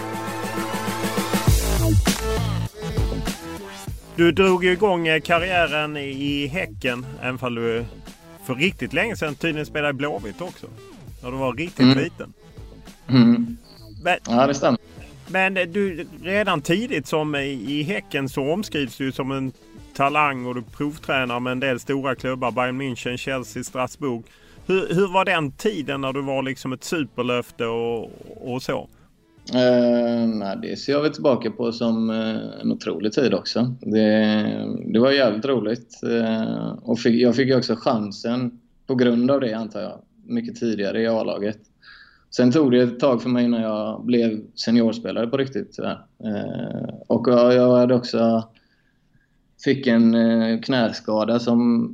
Du drog ju igång karriären i Häcken, även fall du för riktigt länge sedan tydligen spelade i Blåvitt också. När du var riktigt mm. liten. Mm. Men, ja, det stämmer. Men du, redan tidigt som i Häcken så omskrivs du som en talang och du provtränar med en del stora klubbar. Bayern München, Chelsea, Strasbourg. Hur, hur var den tiden när du var liksom ett superlöfte och, och så? Uh, nej, det ser jag väl tillbaka på som uh, en otrolig tid också. Det, det var jävligt roligt. Uh, och fick, jag fick också chansen på grund av det, antar jag, mycket tidigare i A-laget. Sen tog det ett tag för mig när jag blev seniorspelare på riktigt. Uh, och jag, jag hade också fick en uh, knäskada som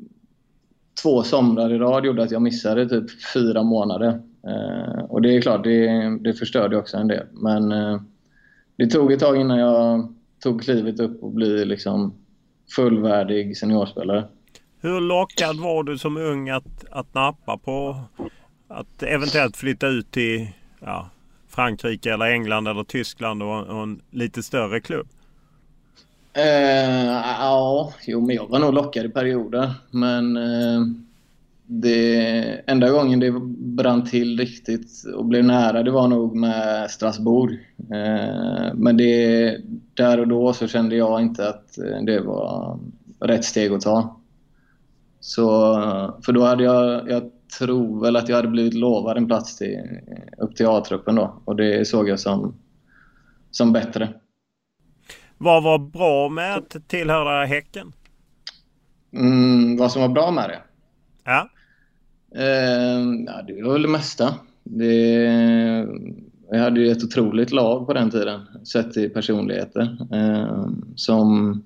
två somrar i rad gjorde att jag missade typ fyra månader. Uh, och det är klart, det, det förstörde också en del. Men uh, det tog ett tag innan jag tog klivet upp och blev liksom fullvärdig seniorspelare. Hur lockad var du som ung att, att nappa på att eventuellt flytta ut till ja, Frankrike eller England eller Tyskland och, och en lite större klubb? Uh, ja, jo, men jag var nog lockad i perioder. Men... Uh, Det enda gången det brann till riktigt och blev nära, det var nog med Strasbourg. Eh, men det, där och då så kände jag inte att det var rätt steg att ta. Så, för då hade jag, jag tror väl att jag hade blivit lovad en plats till, upp till A-truppen då. Och det såg jag som, som bättre. Vad var bra med att tillhöra Häcken? Mm, vad som var bra med det? Ja. Eh, ja, det var väl det mesta. Det, jag hade ju ett otroligt lag på den tiden, sett i personligheter. Eh, som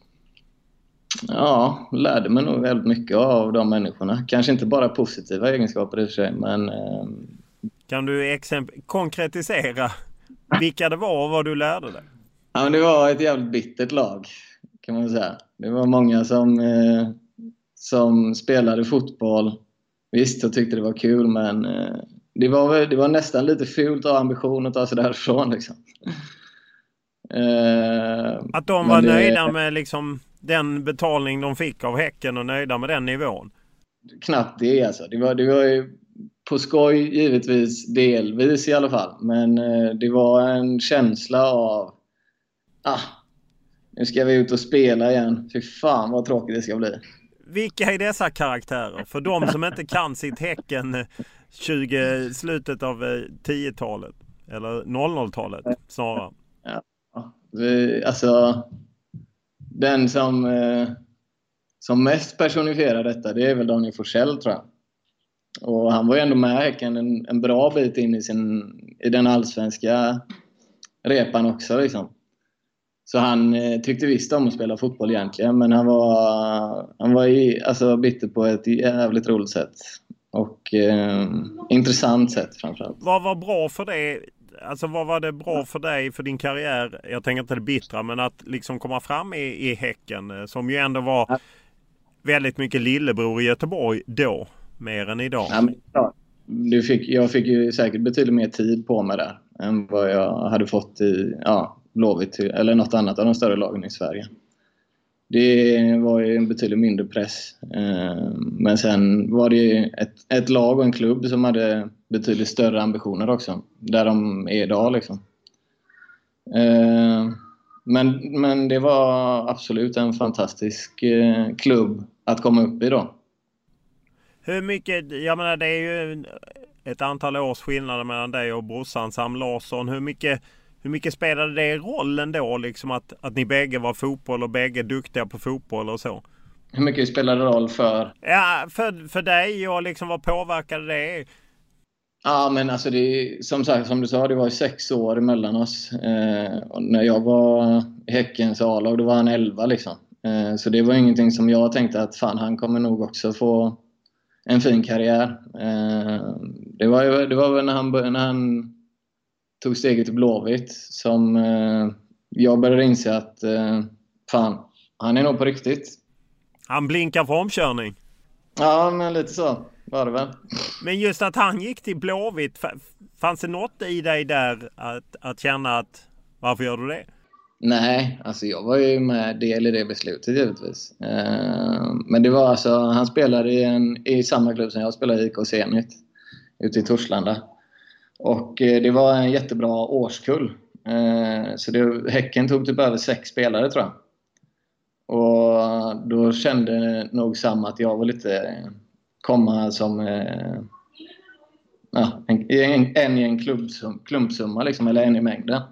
ja, lärde mig nog väldigt mycket av de människorna. Kanske inte bara positiva egenskaper i sig, men... Eh, kan du exempel- konkretisera vilka det var och vad du lärde dig? Ja, men det var ett jävligt bittert lag, kan man säga. Det var många som... Eh, som spelade fotboll. Visst, jag tyckte det var kul, men eh, det, var, det var nästan lite fult av ambition att ta sig därifrån. Liksom. Eh, att de var det, nöjda med liksom, den betalning de fick av Häcken och nöjda med den nivån? Knappt det alltså. Det var, det var ju på skoj givetvis, delvis i alla fall. Men eh, det var en känsla av ah, nu ska vi ut och spela igen. Fy fan vad tråkigt det ska bli. Vilka är dessa karaktärer? För de som inte kan sitt Häcken tjugo, slutet av tiotalet eller noll noll-talet snarare. Ja, vi, alltså den som eh, som mest personifierar detta, det är väl Daniel Forsell, tror jag. Och han var ju ändå med Häcken en, en bra bit in i, sin, i den allsvenska repan också liksom. Så han eh, tyckte visst om att spela fotboll egentligen, men han var, han var i, alltså, bitter på ett jävligt roligt sätt. Och eh, intressant sätt framförallt. Vad var bra för dig? Alltså vad var det bra för dig för din karriär? Jag tänker inte det bittra, men att liksom komma fram i, i Häcken, som ju ändå var ja. väldigt mycket lillebror i Göteborg då, mer än idag. Ja, men, ja. Du fick, jag fick ju säkert betydligt mer tid på mig där än vad jag hade fått i... Ja, Blåvitt eller något annat av de större lagen i Sverige. Det var ju en betydligt mindre press. Men sen var det ett, ett lag och en klubb som hade betydligt större ambitioner också. Där de är idag liksom. Men, men det var absolut en fantastisk klubb att komma upp i då. Hur mycket, jag menar det är ju ett antal års skillnader mellan dig och brorsan Sam Larsson. Hur mycket Hur mycket spelade det rollen då liksom att, att ni bägge var fotboll och bägge duktiga på fotboll och så? Hur mycket spelade roll för? Ja, för, för dig och liksom vad påverkade det? Ja, men alltså det, som sagt, som du sa, det var ju sex år emellan oss. Eh, och när jag var i Häckens A-lag, då var han elva liksom. Eh, så det var ingenting som jag tänkte att fan, han kommer nog också få en fin karriär. Eh, det var ju, det var väl när han, när han tog steget till Blåvitt som eh, jag började inse att eh, fan, han är nog på riktigt. Han blinkar för omkörning. Ja, men lite så var det väl. Men just att han gick till Blåvitt, fanns det något i dig där att, att känna att varför gör du det? Nej, alltså jag var ju med del i det beslutet givetvis. Eh, men det var alltså, han spelade i, en, i samma klubb som jag spelade i, I K Zenit ute i Torslanda. Och eh, det var en jättebra årskull. Eh, så det, Häcken tog typ över sex spelare tror jag. Och då kände nog Sam att jag var lite komma som eh, ja, en, en, en i en klubbsum, klumpsumma liksom, eller en i mängden.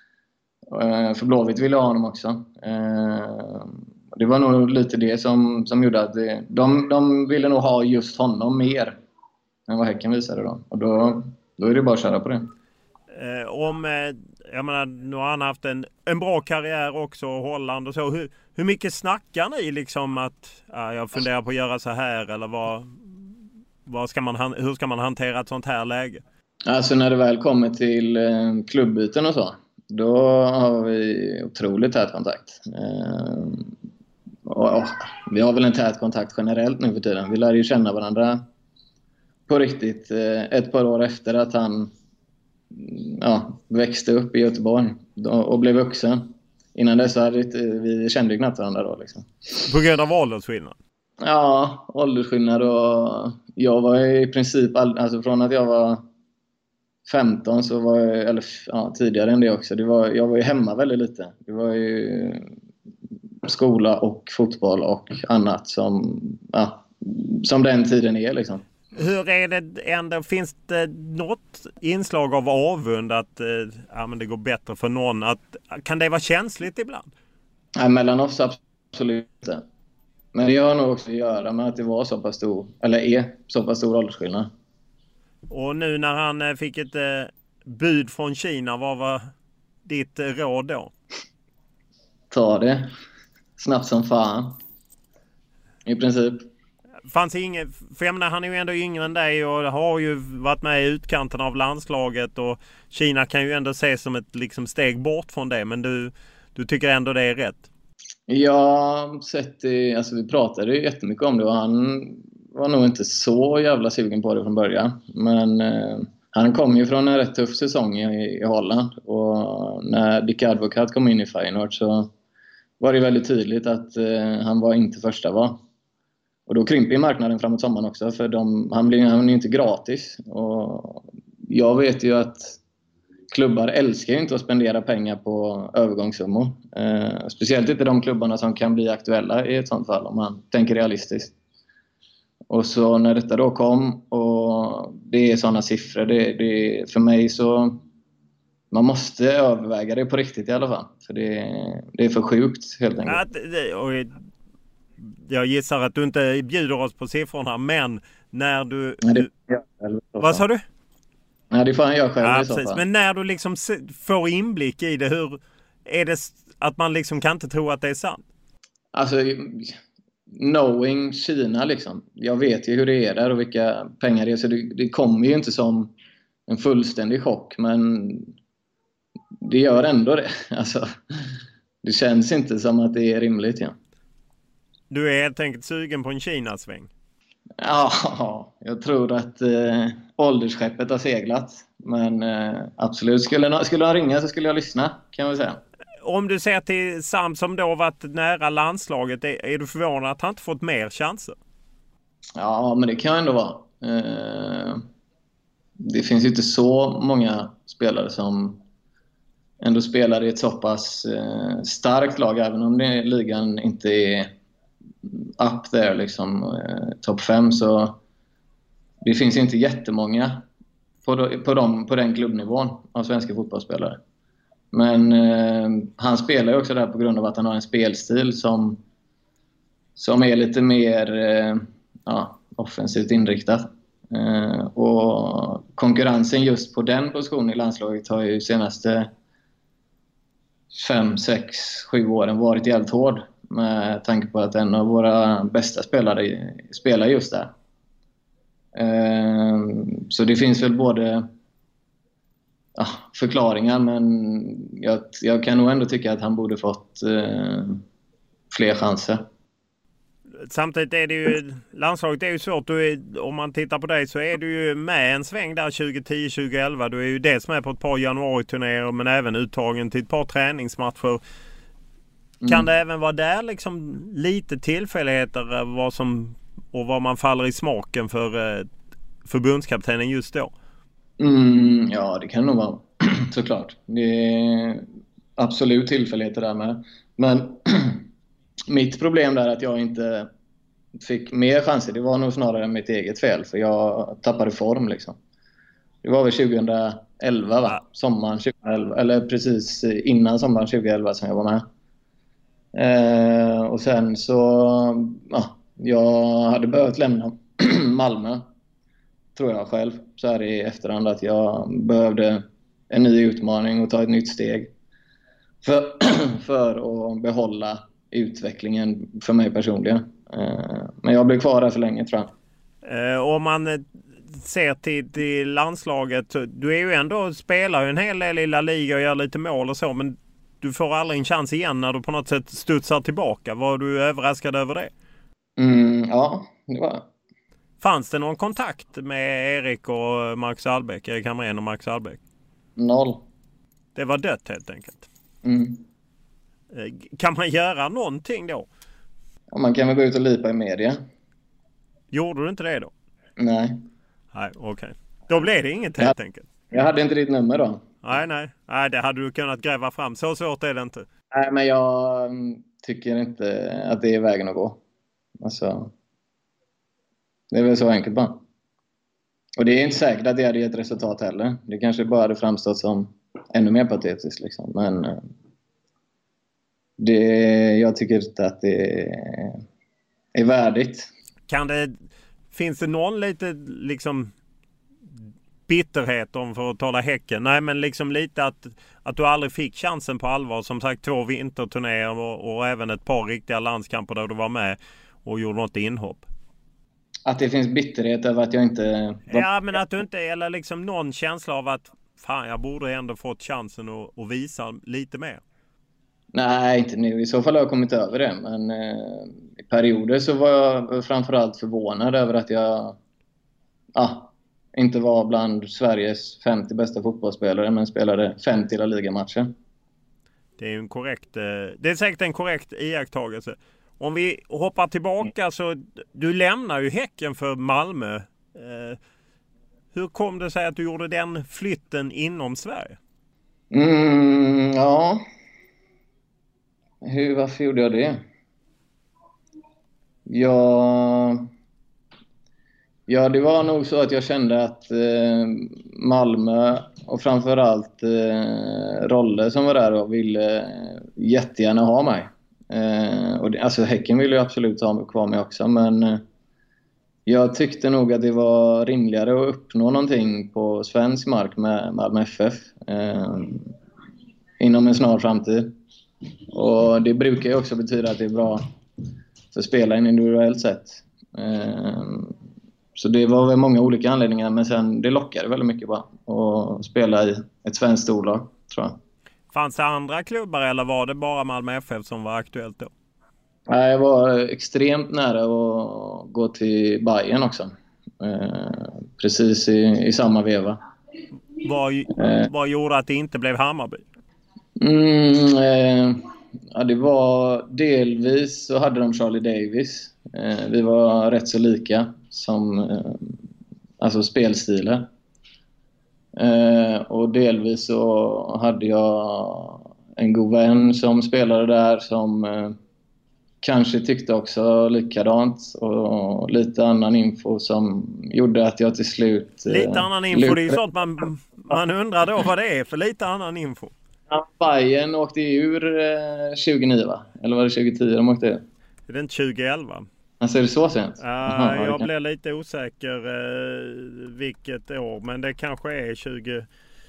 Eh, för Blåvitt ville ha honom också. Eh, det var nog lite det som, som gjorde att det, de, de ville nog ha just honom mer än vad Häcken visade då. Och då, då är det bara att köra på det. Eh, om, eh, jag menar, nu har han haft en, en bra karriär också i Holland och så. Hur, hur mycket snackar ni liksom att ja, jag funderar på att göra så här eller vad, vad ska man, hur ska man hantera ett sånt här läge? Alltså när det väl kommer till eh, klubbyten och så, då har vi otroligt tät kontakt. Eh, och, och, vi har väl en tät kontakt generellt nu för tiden. Vi lär ju känna varandra på riktigt eh, ett par år efter att han ja, växte upp i Göteborg och blev vuxen. Innan dess hade vi kände knappt varandra då liksom. På grund av åldersskillnad? Ja, åldersskillnad och jag var i princip all, alltså från att jag var femton så var jag, eller ja, tidigare än det också. Det var, jag var ju hemma väldigt lite. Det var ju skola och fotboll och annat som ja, som den tiden är liksom. Hur är det ändå, finns det något inslag av avund att eh, ja, men det går bättre för någon? Att, kan det vara känsligt ibland? Nej, mellan oss absolut inte. Men det har nog också att göra med att det var så pass stor, eller är så pass stor åldersskillnad. Och nu när han eh, fick ett eh, bud från Kina, vad var ditt eh, råd då? Ta det. Snabbt som fan. I princip. Fanns inget, för jag menar, han är ju ändå yngre än dig och har ju varit med i utkanten av landslaget och Kina kan ju ändå ses som ett liksom, steg bort från det, men du, du tycker ändå det är rätt? Ja, sett det, alltså vi pratade ju jättemycket om det och han var nog inte så jävla sugen på det från början, men eh, han kom ju från en rätt tuff säsong i, i Holland och när Dick Advocat kom in i Feyenoord så var det väldigt tydligt att eh, han var inte första var. Och då krymper marknaden framåt sommaren också. För de, han blir han är inte gratis. Och jag vet ju att klubbar älskar inte att spendera pengar på övergångssummor. Eh, speciellt inte de klubbarna som kan bli aktuella i ett sånt fall. Om man tänker realistiskt. Och så när detta då kom. Och det är sådana siffror. Det, det, för mig så... Man måste överväga det på riktigt i alla fall. För det, det är för sjukt helt enkelt. Ja, det, och jag gissar att du inte bjuder oss på siffrorna, men när du... Nej, det, du ja, vad sa du? Nej, det får han göra själv ja, i så fall. Men när du liksom får inblick i det, hur är det att man liksom kan inte tro att det är sant? Alltså, knowing Kina liksom. Jag vet ju hur det är där och vilka pengar det är, så det, det kommer ju inte som en fullständig chock, men det gör ändå det. Alltså, det känns inte som att det är rimligt, ja. Du är helt enkelt sugen på en Kina-sväng? Ja, jag tror att eh, åldersskeppet har seglat. Men eh, absolut, skulle, skulle han ringa så skulle jag lyssna, kan man säga. Om du ser till Sam som då varit nära landslaget, är, är du förvånad att han inte fått mer chanser? Ja, men det kan ändå vara. Eh, det finns ju inte så många spelare som ändå spelar i ett så pass eh, starkt lag, även om det, ligan inte är up there liksom, eh, topp fem, så det finns inte jättemånga på, på, dem, på den klubbnivån av svenska fotbollsspelare. Men eh, han spelar ju också där på grund av att han har en spelstil som, som är lite mer eh, ja, offensivt inriktad. Eh, och konkurrensen just på den positionen i landslaget har ju senaste fem, sex, sju åren varit jävligt hård. Med tanke på att en av våra bästa spelare spelar just där. Eh, så det finns väl både ja, förklaringar, men jag, jag kan nog ändå tycka att han borde fått eh, fler chanser. Samtidigt är det ju, landslaget är ju svårt. Du är, om man tittar på dig så är du ju med en sväng där tjugo tio tjugo elva. Du är ju dels med på ett par januari-turnéer men även uttagen till ett par träningsmatcher. Mm. Kan det även vara där liksom lite tillfälligheter vad som, och vad man faller i smaken för eh, förbundskaptenen just då? Mm, ja, det kan nog vara såklart. Det är absolut tillfälligheter där med. Men mitt problem där är att jag inte fick mer chanser. Det var nog snarare mitt eget fel. För jag tappade form liksom. Det var väl tjugo elva va? Sommaren tjugo elva. Eller precis innan sommaren tjugo elva som jag var med. Eh, och sen så... Ja, jag hade behövt lämna Malmö. Tror jag själv. Så här i efterhand att jag behövde en ny utmaning och ta ett nytt steg. För, för att behålla utvecklingen för mig personligen. Men jag blev kvar där för länge tror jag. Eh, om man ser till, till landslaget, du är ju ändå, spelar ju en hel del i La Liga och gör lite mål och så, men du får aldrig en chans igen när du på något sätt studsar tillbaka. Var du överraskad över det? Mm, ja, det var. Fanns det någon kontakt med Erik och Max Albeck, Erik Hamrén och Max Albeck? Noll. Det var dött helt enkelt. Mm. Kan man göra någonting då? Ja, man kan väl gå ut och lipa i media. Gjorde du inte det då? Nej. Nej, okej. Okay. Då blev det inget helt jag, enkelt. Jag hade inte ditt nummer då. Nej, nej. Nej, det hade du kunnat gräva fram. Så svårt är det inte. Nej, men jag tycker inte att det är vägen att gå. Alltså, det är väl så enkelt bara. Och det är inte säkert att det hade gett resultat heller. Det kanske bara hade framstått som ännu mer patetiskt liksom. Men det, jag tycker inte att det är värdigt. Kan det, finns det någon lite liksom bitterhet om, för att tala Häcken? Nej, men liksom lite att, att du aldrig fick chansen på allvar. Som sagt, två vinterturnéer och, och även ett par riktiga landskamper där du var med och gjorde något inhopp. Att det finns bitterhet över att jag inte... Ja, men att du inte, eller liksom någon känsla av att fan, jag borde ändå fått chansen att, att visa lite mer. Nej, inte nu. I så fall har jag kommit över det. Men eh, i perioder så var jag framförallt förvånad över att jag ah, inte var bland Sveriges femtio bästa fotbollsspelare, men spelade femtio La Liga-matcher. Det är ju en korrekt, det är säkert en korrekt iakttagelse. Om vi hoppar tillbaka så du lämnar ju Häcken för Malmö. Eh, hur kom det sig att du gjorde den flytten inom Sverige? Mm, ja... Hur, varför gjorde jag det? Ja, ja, det var nog så att jag kände att eh, Malmö och framförallt eh, Rolle som var där och ville eh, jättegärna ha mig. Eh, och det, alltså Häcken ville ju absolut ha mig kvar med också, men eh, jag tyckte nog att det var rimligare att uppnå någonting på svensk mark med Malmö F F eh, inom en snar framtid. Och det brukar ju också betyda att det är bra för spelaren individuellt sett. Så det var väl många olika anledningar, men sen det lockade väldigt mycket bara att spela i ett svenskt storlag, tror jag. Fanns det andra klubbar eller var det bara Malmö F F som var aktuellt då? Nej, jag var extremt nära att gå till Bayern också. Precis i, i samma veva. Vad, vad gjorde att det inte blev Hammarby? Mm, eh, ja, det var delvis så hade de Charlie Davis. Eh, vi var rätt så lika som eh, alltså spelstilar. Eh, och delvis så hade jag en god vän som spelade där som eh, kanske tyckte också likadant och lite annan info som gjorde att jag till slut... Eh, lite annan info, det är ju sånt man, man undrar då vad det är för lite annan info. Bayern åkte ur eh, tjugonio va? Eller var det tjugo tio de åkte ur? Det är inte tjugo elva. Alltså är det så sent? Uh, Aha, jag kan... blir lite osäker uh, vilket år, men det kanske är tjugo...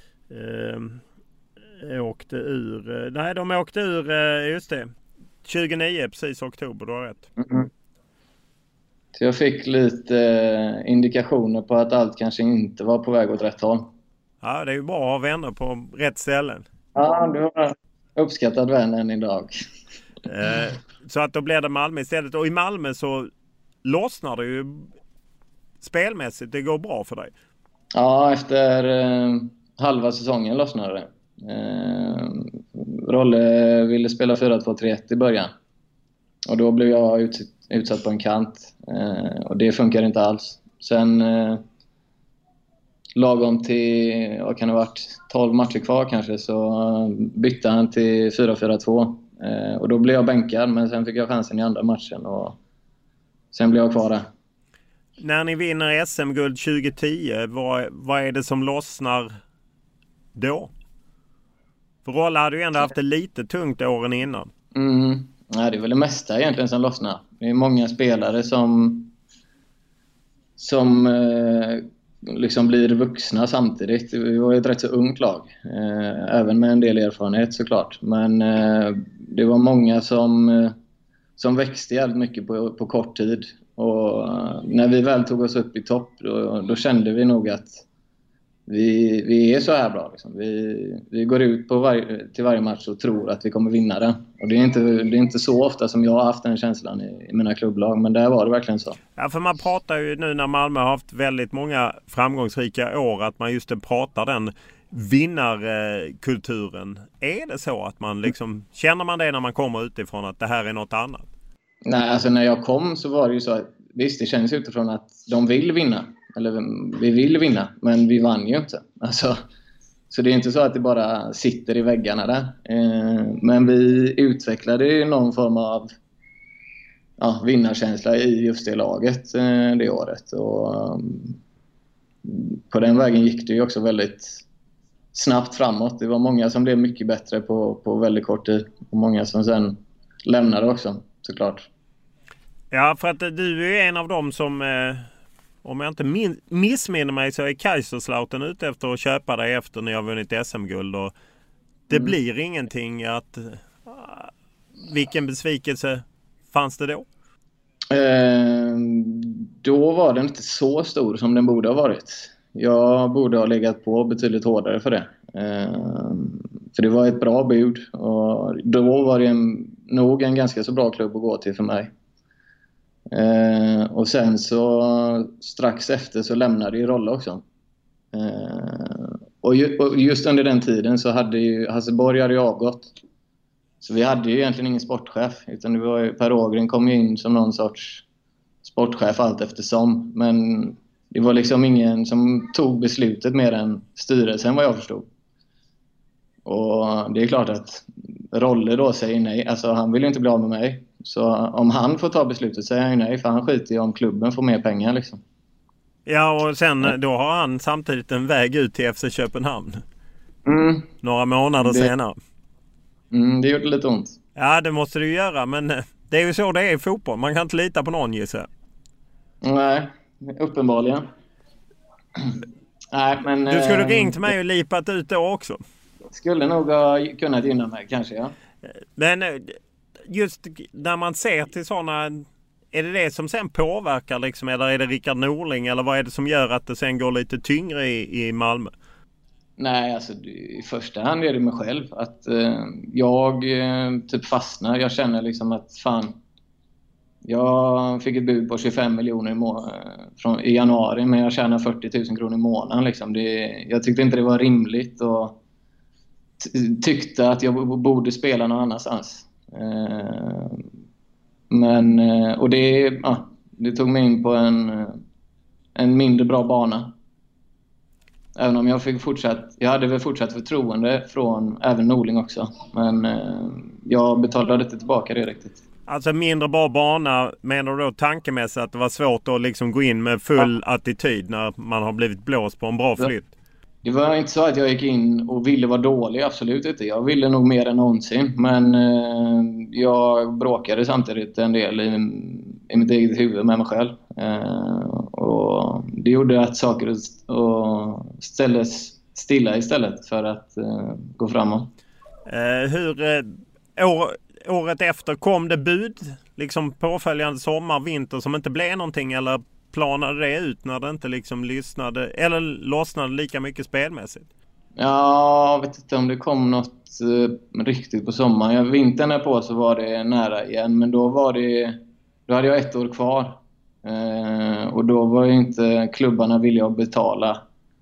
Uh, åkte ur... Uh, nej, de åkte ur, uh, just det. tjugonio, precis oktober, du har rätt. Mm-hmm. Så jag fick lite uh, indikationer på att allt kanske inte var på väg åt rätt håll. Ja, det är ju bra att ha vänner på rätt ställen. Ja, du har uppskattat vän än idag. Uh, så att då blir det Malmö istället. Och i Malmö så lossnar det ju spelmässigt. Det går bra för dig. Ja, efter uh, halva säsongen lossnade det. Uh, Rolle ville spela fyra två tre ett i början. Och då blev jag ut, utsatt på en kant. Uh, och det funkar inte alls. Sen uh, lagom till, vad kan det ha varit, tolv matcher kvar kanske, så uh, bytte han till fyra fyra två. Uh, och då blev jag bänkad, men sen fick jag chansen i andra matchen. Och sen blev jag kvar där. När ni vinner S M-guld tjugo tio, vad, vad är det som lossnar då? För Rolle hade ju ändå haft det lite tungt åren innan. Mm. Ja, det är väl det mesta egentligen som lossnar. Det är många spelare som som eh, liksom blir vuxna samtidigt. Vi var ett rätt så ungt lag. Eh, även med en del erfarenhet såklart. Men eh, det var många som, eh, som växte jävligt mycket på, på kort tid. Och eh, när vi väl tog oss upp i topp, då, då kände vi nog att Vi, vi är så här bra. Liksom. Vi, vi går ut på varje, till varje match och tror att vi kommer vinna den. Och det är inte, det är inte så ofta som jag har haft den känslan i, i mina klubblag. Men där var det verkligen så. Ja, för man pratar ju nu när Malmö har haft väldigt många framgångsrika år att man just pratar den vinnarkulturen. Är det så att man liksom, känner man det när man kommer utifrån att det här är något annat? Nej, alltså när jag kom så var det ju så att visst, det känns utifrån att de vill vinna. Eller vi vill vinna, men vi vann ju inte. Alltså, så det är inte så att det bara sitter i väggarna där. Eh, men vi utvecklade ju någon form av ja, vinnarkänsla i just det laget eh, det året. Och um, på den vägen gick det ju också väldigt snabbt framåt. Det var många som blev mycket bättre på, på väldigt kort tid. Och många som sen lämnade också, såklart. Ja, för att du är ju en av dem som... Eh... Om jag inte min- missminner mig så är Kaiserslautern ute efter att köpa dig efter när jag har vunnit S M-guld. Och det mm. blir ingenting att... Uh, vilken besvikelse fanns det då? Eh, då var den inte så stor som den borde ha varit. Jag borde ha legat på betydligt hårdare för det. Eh, för det var ett bra bud. Och då var det en, nog en ganska så bra klubb att gå till för mig. Eh, och sen så strax efter så lämnade ju Rolle också. Eh, och, ju, och just under den tiden så hade ju Hasseborg hade ju avgått. Så vi hade ju egentligen ingen sportchef, utan det var ju, Per Ågren kom ju in som någon sorts sportchef allt eftersom. Men det var liksom ingen som tog beslutet mer än styrelsen, vad jag förstod. Och det är klart att Rolle då säger nej. Alltså han vill ju inte bli av med mig. Så om han får ta beslutet säger han ju nej. För han skiter ju om klubben får mer pengar liksom. Ja, och sen då har han samtidigt en väg ut till F C Köpenhamn. Mm. Några månader det, senare. Mm, det gjorde lite ont. Ja, det måste du göra. Men det är ju så det är i fotboll. Man kan inte lita på någon, gissar. Nej, uppenbarligen. Nej, men, du skulle äh, ringt mig och lipat ut då också. Skulle nog ha kunnat gynna mig, kanske, ja. Men just när man ser till sådana... Är det det som sen påverkar liksom? Eller är det Rickard Norling? Eller vad är det som gör att det sen går lite tyngre i, i Malmö? Nej, alltså i första hand är det mig själv. Att eh, jag eh, typ fastnar. Jag känner liksom att fan... Jag fick ett bud på tjugofem miljoner i, må- från, i januari. Men jag tjänar fyrtio tusen kronor i månaden. Liksom. Det, jag tyckte inte det var rimligt. Och t- tyckte att jag b- borde spela någon annanstans. Eh, men... Eh, och det, ja, det tog mig in på en, en mindre bra bana. Även om jag fick fortsatt, jag hade väl fortsatt förtroende från även Norling också. Men eh, jag betalade inte tillbaka det riktigt. Alltså mindre bra bana, menar du då tankemässigt att det var svårt att liksom gå in med full ja. attityd när man har blivit blåst på en bra flytt? Det var inte så att jag gick in och ville vara dålig, absolut inte. Jag ville nog mer än någonsin. Men eh, jag bråkade samtidigt en del i, i mitt eget huvud med mig själv. Eh, och det gjorde att saker och ställdes stilla istället för att eh, gå framåt. Eh, hur eh, år, året efter kom det bud, liksom påföljande sommar, vinter, som inte blev någonting, eller planade det ut när det inte liksom lyssnade eller lossnade lika mycket spelmässigt? Ja, jag vet inte om det kom något eh, riktigt på sommaren. Jag, vintern är på så var det nära igen, men då var det då hade jag ett år kvar. Eh, och då var ju inte klubbarna villiga att betala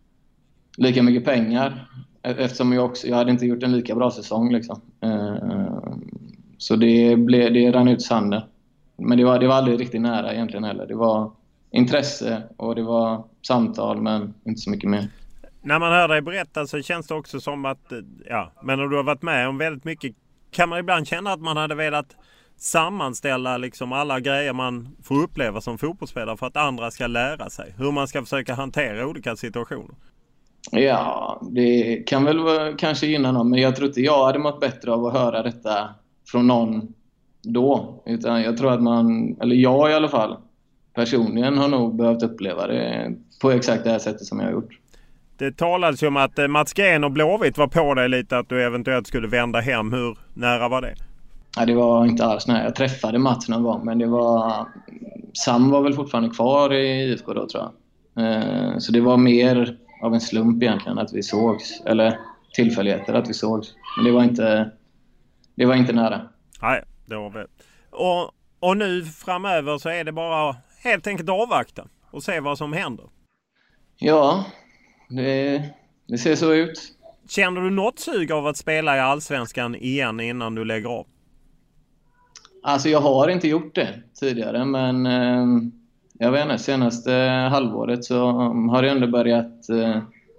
lika mycket pengar, eftersom jag också jag hade inte gjort en lika bra säsong liksom. Eh, så det blev det rann ut sanden. Men det var det var aldrig riktigt nära egentligen heller. Det var intresse och det var samtal, men inte så mycket mer. När man hör dig berätta så känns det också som att, ja, men när du har varit med om väldigt mycket, kan man ibland känna att man hade velat sammanställa liksom alla grejer man får uppleva som fotbollsspelare för att andra ska lära sig hur man ska försöka hantera olika situationer. Ja, det kan väl vara, kanske gynna någon, men jag tror inte jag hade mått bättre av att höra detta från någon då. Utan jag tror att man, eller jag i alla fall, personligen har nog behövt uppleva det på exakt det här sättet som jag har gjort. Det talades ju om att Mats Green och Blåvitt var på dig lite, att du eventuellt skulle vända hem. Hur nära var det? Ja, det var inte alls nära. Jag träffade Mats någon gång, men det var... Sam var väl fortfarande kvar i I F K då, tror jag. Så det var mer av en slump egentligen att vi sågs. Eller tillfälligheter att vi sågs. Men det var inte, det var inte nära. Nej, det var väl. Och, och nu framöver så är det bara helt enkelt avvakta och se vad som händer. Ja, det, det ser så ut. Känner du något sug av att spela i Allsvenskan igen innan du lägger av? Alltså jag har inte gjort det tidigare, men eh, jag vet inte, senaste halvåret så har det ändå börjat eh,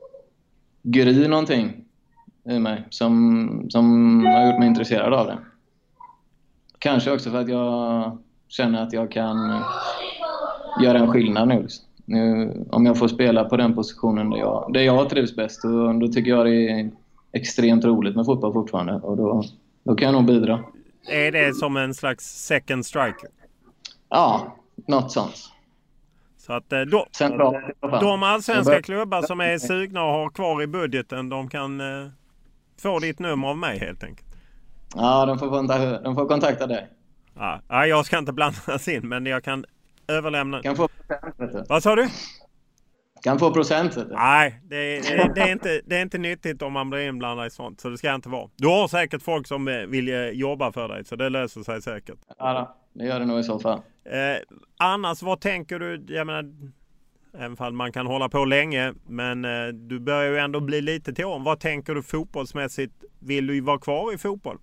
gry någonting i mig som, som har gjort mig intresserad av det. Kanske också för att jag känner att jag kan göra en skillnad nu. nu om jag får spela på den positionen där jag, där jag trivs bäst, och då tycker jag det är extremt roligt med fotboll fortfarande, och då, då kan jag nog bidra. Är det som en slags second striker? Ja, något sånt. Så att då, de allsvenska klubbar som är sugna och har kvar i budgeten, de kan eh, få ditt nummer av mig helt enkelt. Ja, de får kontakta, de får kontakta dig. Ja, jag ska inte blandas in, men jag kan överlämna. Kan få procent, vet du. Vad sa du? Kan få procent, vet du. Nej, det är, det, är inte, det är inte nyttigt om man blir inblandad i sånt, så det ska inte vara. Du har säkert folk som vill jobba för dig, så det löser sig säkert. Ja, det gör det nog i så fall. Eh, annars, vad tänker du? Jag menar, även fall man kan hålla på länge, men eh, du börjar ju ändå bli lite till om. Vad tänker du fotbollsmässigt? Vill du vara kvar i fotboll?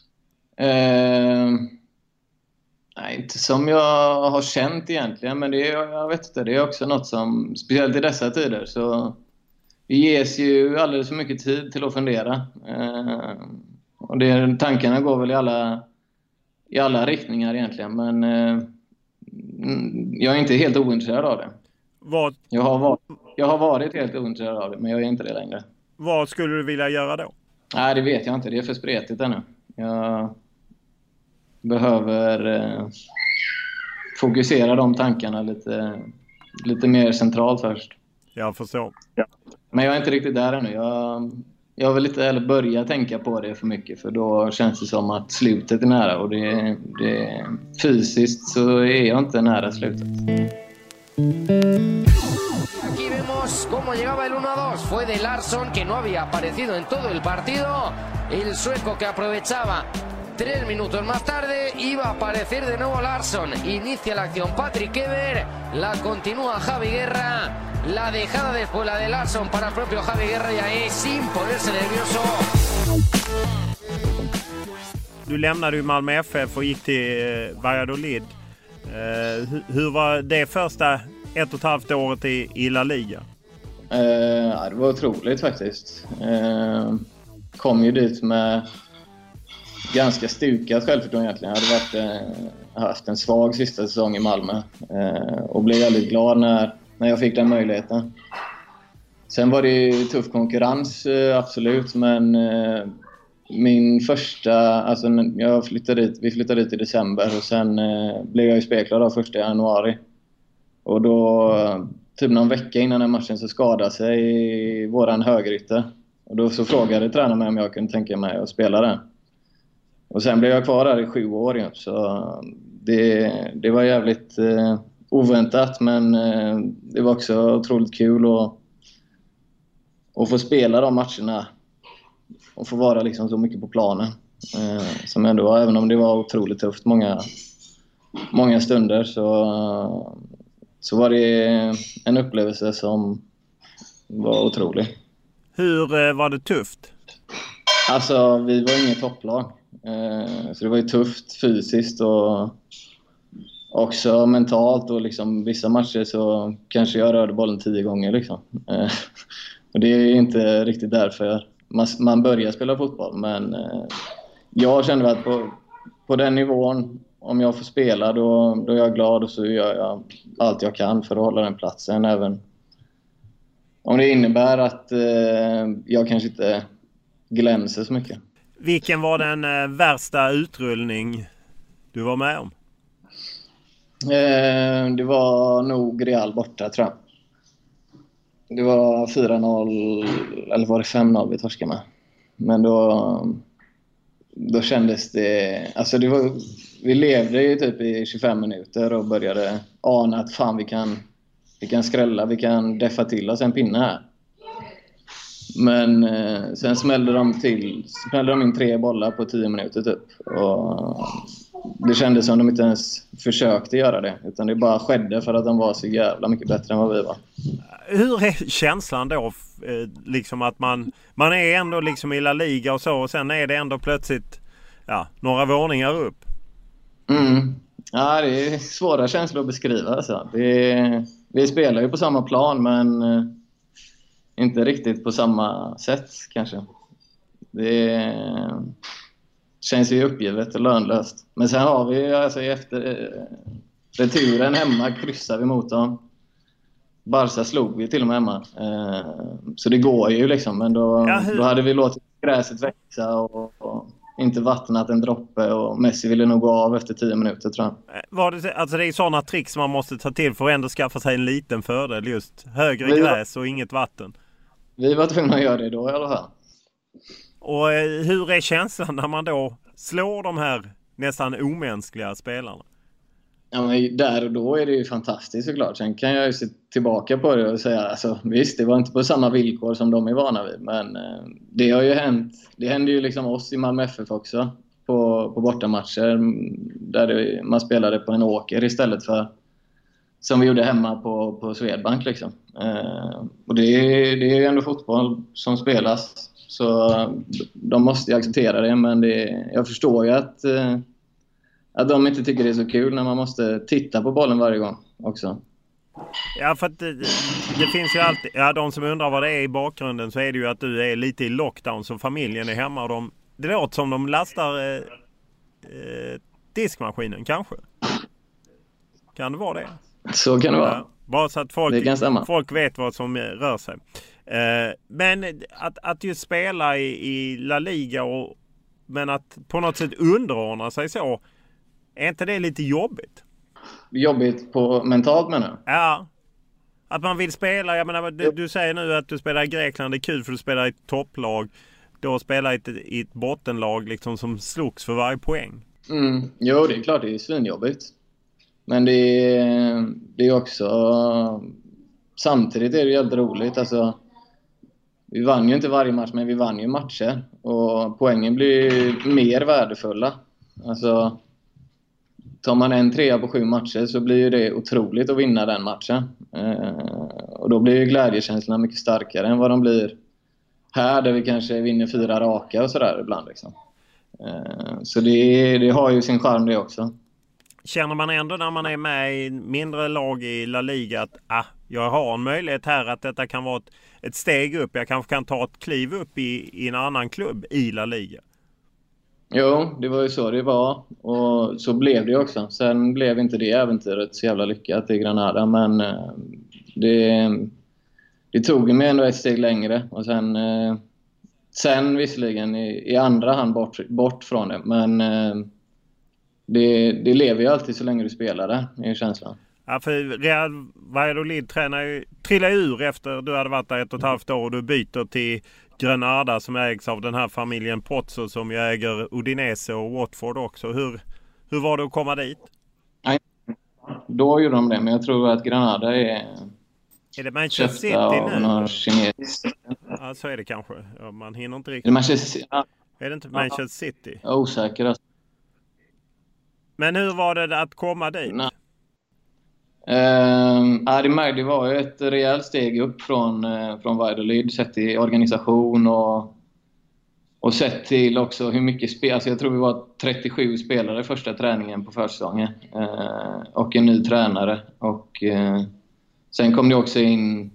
Eh, nej, inte som jag har känt egentligen, men det är, jag vet inte, det är också något som, speciellt i dessa tider, så det ges ju alldeles för mycket tid till att fundera. Eh, och det, tankarna går väl i alla, i alla riktningar egentligen, men eh, jag är inte helt ointresserad av det. Vad? Jag har, varit, jag har varit helt ointresserad av det, men jag är inte det längre. Vad skulle du vilja göra då? Nej, det vet jag inte. Det är för spretigt ännu. Jag behöver eh, fokusera de tankarna lite, lite mer centralt först. Jag förstår. Ja. Men jag är inte riktigt där ännu. Jag, jag vill inte heller börja tänka på det för mycket, för då känns det som att slutet är nära, och det, det, fysiskt så är jag inte nära slutet. Aquí vemos cómo llegaba el uno a dos. Fue de Larsson, que no había aparecido en todo el partido. El sueco que aprovechaba tres minutos más tarde. Iba a aparecer de nuevo Larsson. Inicia la acción Patrick Eber. La continúa Javi Guerra. La dejada después la de Larsson para el propio Javi Guerra, ya es sin ponerse nervioso. Du lämnade ju Malmö F F och gick till Valladolid. Uh, hur, hur var det första ett och ett halvt året i, i La Liga? Uh, det var otroligt faktiskt. Uh, kom ju dit med ganska stukat självförtroende egentligen. Jag hade varit, uh, haft en svag sista säsong i Malmö uh, och blev väldigt glad när, när jag fick den möjligheten. Sen var det tuff konkurrens, uh, absolut, men uh, min första, alltså jag flyttade dit, vi flyttade dit i december och sen eh, blev jag ju speklad av första januari. Och då, typ någon vecka innan den matchen så skadade sig våran högerytter. Och då så frågade tränaren mig om jag kunde tänka mig att spela den. Och sen blev jag kvar där i sju år ju. Så det, det var jävligt eh, oväntat, men eh, det var också otroligt kul att, att få spela de matcherna. Och få vara liksom så mycket på planen. Eh, som ändå var, även om det var otroligt tufft många, många stunder så, så var det en upplevelse som var otrolig. Hur eh, var det tufft? Alltså, vi var inget topplag. Eh, så det var ju tufft fysiskt och också mentalt. Och liksom vissa matcher så kanske jag rörde bollen tio gånger. Liksom. Eh, och det är inte riktigt därför man, man börjar spela fotboll. Men eh, jag kände att på, på den nivån, om jag får spela, då, då är jag glad. Och så gör jag allt jag kan för att hålla den platsen. Även om det innebär att eh, jag kanske inte glänser så mycket. Vilken var den eh, värsta utrullning du var med om? Eh, det var nog Real borta, tror jag. Det var fyra noll, eller var det fem noll vi torskade med. Men då, då kändes det... Alltså det var, vi levde ju typ i tjugofem minuter och började ana att fan vi kan, vi kan skrälla, vi kan deffa till oss en pinne här. Men eh, sen smällde de till smällde de in tre bollar på tio minuter typ. Och det kändes som de inte ens försökte göra det, utan det bara skedde för att de var så jävla mycket bättre än vad vi var. Hur är känslan då, liksom att man man är ändå liksom i La Liga och så, och sen är det ändå plötsligt ja, några våningar upp? Mm. Ja, det är svåra känslor att beskriva alltså. Det är, vi spelar ju på samma plan, men inte riktigt på samma sätt kanske. Det känns ju uppgivet och lönlöst. Men sen har vi alltså efter returen hemma kryssar vi mot dem. Barca slog vi till och med hemma. Så det går ju liksom. Men då, ja, hur... då hade vi låtit gräset växa och, och inte vattnat en droppe. Och Messi ville nog gå av efter tio minuter, tror jag. Var det, alltså det är sådana tricks man måste ta till för att ändå skaffa sig en liten fördel. Just högre vi gräs och inget vatten. Vi var tvungna att göra det då i alla fall. Och hur är känslan när man då slår de här nästan omänskliga spelarna? Ja, men där och då är det ju fantastiskt såklart. Sen kan jag ju se tillbaka på det och säga, alltså, visst, det var inte på samma villkor som de är vana vid. Men eh, det har ju hänt. Det hände ju liksom oss i Malmö F F också på, på bortamatcher där det, man spelade på en åker istället för som vi gjorde hemma på, på Swedbank liksom. Eh, och det är, det är ju ändå fotboll som spelas. Så de måste ju acceptera det, men det, jag förstår ju att, eh, att de inte tycker det är så kul när man måste titta på bollen varje gång också. Ja, för att det, det finns ju alltid, ja, de som undrar vad det är i bakgrunden, så är det ju att du är lite i lockdown så familjen är hemma och de, det låter som de lastar eh, eh, diskmaskinen kanske. Kan det vara det? Så kan det vara. Ja, bara så att folk, folk vet vad som rör sig. Eh, men att, att just spela i, i La Liga och, men att på något sätt underordna sig så, är inte det lite jobbigt? Jobbigt på mentalt, menar jag? Ja. Att man vill spela, jag menar, du, du säger nu att du spelar i Grekland, det är kul för att du spelar i ett topplag. Då spelar i ett, i ett bottenlag liksom, som slogs för varje poäng. Mm. Jo, det är klart, det är svinjobbigt. Men det är, det är också... Samtidigt är det jävligt roligt. Alltså, vi vann ju inte varje match, men vi vann ju matcher. Och poängen blir mer värdefulla. Alltså, tar man en trea på sju matcher så blir ju det otroligt att vinna den matchen. Eh, och då blir ju glädjekänslorna mycket starkare än vad de blir här, där vi kanske vinner fyra raka och sådär ibland. Liksom. Eh, så det, det har ju sin charm det också. Känner man ändå när man är med i mindre lag i La Liga att ah, jag har en möjlighet här att detta kan vara ett, ett steg upp. Jag kanske kan ta ett kliv upp i, i en annan klubb i La Liga. Jo, det var ju så det var. Och så blev det också. Sen blev inte det äventyret så jävla lyckat i Granada. Men det, det tog mig ändå ett steg längre. Och sen, sen visserligen i, i andra hand bort, bort från det. Men eh, det, det lever ju alltid så länge du spelar det, är känslan. Ja, för Real Valladolid tränar ju, trillar ur efter du hade varit där ett och ett halvt år och du byter till Granada som ägs av den här familjen Pozzo som ju äger Udinese och Watford också. Hur, hur var det att komma dit? Nej, då gjorde de det, men jag tror att Granada är... Är det Manchester City nu? Några kines... Ja, så är det kanske. Ja, man hinner inte riktigt. Är det Manchester... ja. Är det inte Manchester City? Jag är osäker. Alltså. Men hur var det att komma dit? Nej. Uh, ja, det, det var ju ett rejält steg upp från, uh, från Valladolid, sett till organisation och, och sett till också hur mycket spel. Alltså jag tror vi var trettiosju spelare första träningen på försäsongen uh, och en ny tränare. Och uh, sen kom det också in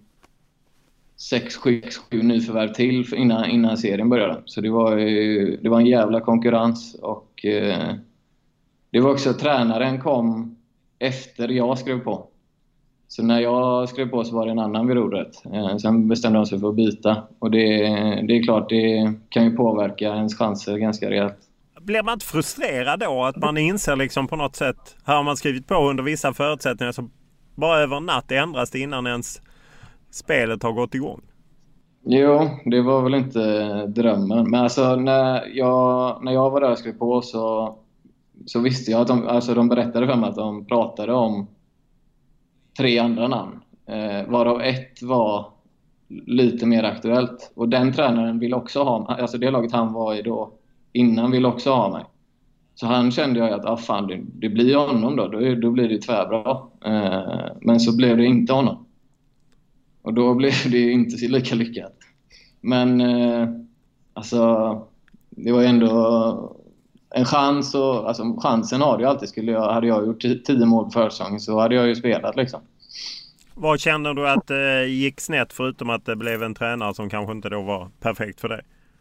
sex sju nyförvärv till innan, innan serien började. Så det var, ju, det var en jävla konkurrens. Och uh, det var också tränaren kom efter jag skrev på. Så när jag skrev på så var det en annan vid rodret. Eh, sen bestämde de sig för att byta. Och det, det är klart, det kan ju påverka ens chanser ganska rejält. Blir man inte frustrerad då att man inser liksom på något sätt, här har man skrivit på under vissa förutsättningar så bara över natt ändras det innan ens spelet har gått igång? Jo, det var väl inte drömmen. Men alltså när jag, när jag var där och skrev på så... Så visste jag att de, alltså de berättade för mig att de pratade om tre andra namn. Eh, varav ett var lite mer aktuellt. Och den tränaren ville också ha mig. Alltså det laget han var i då innan ville också ha mig. Så han kände jag att ah, fan, det, det blir honom då. Då, då blir det tvärbra. Eh, men så blev det inte honom. Och då blev det inte lika lyckat. Men eh, alltså det var ändå... En chans och, alltså chansen har jag alltid. Skulle jag, hade jag gjort tio mål på försäsongen så hade jag ju spelat liksom. Vad känner du att det eh, gick snett förutom att det blev en tränare som kanske inte då var perfekt för dig?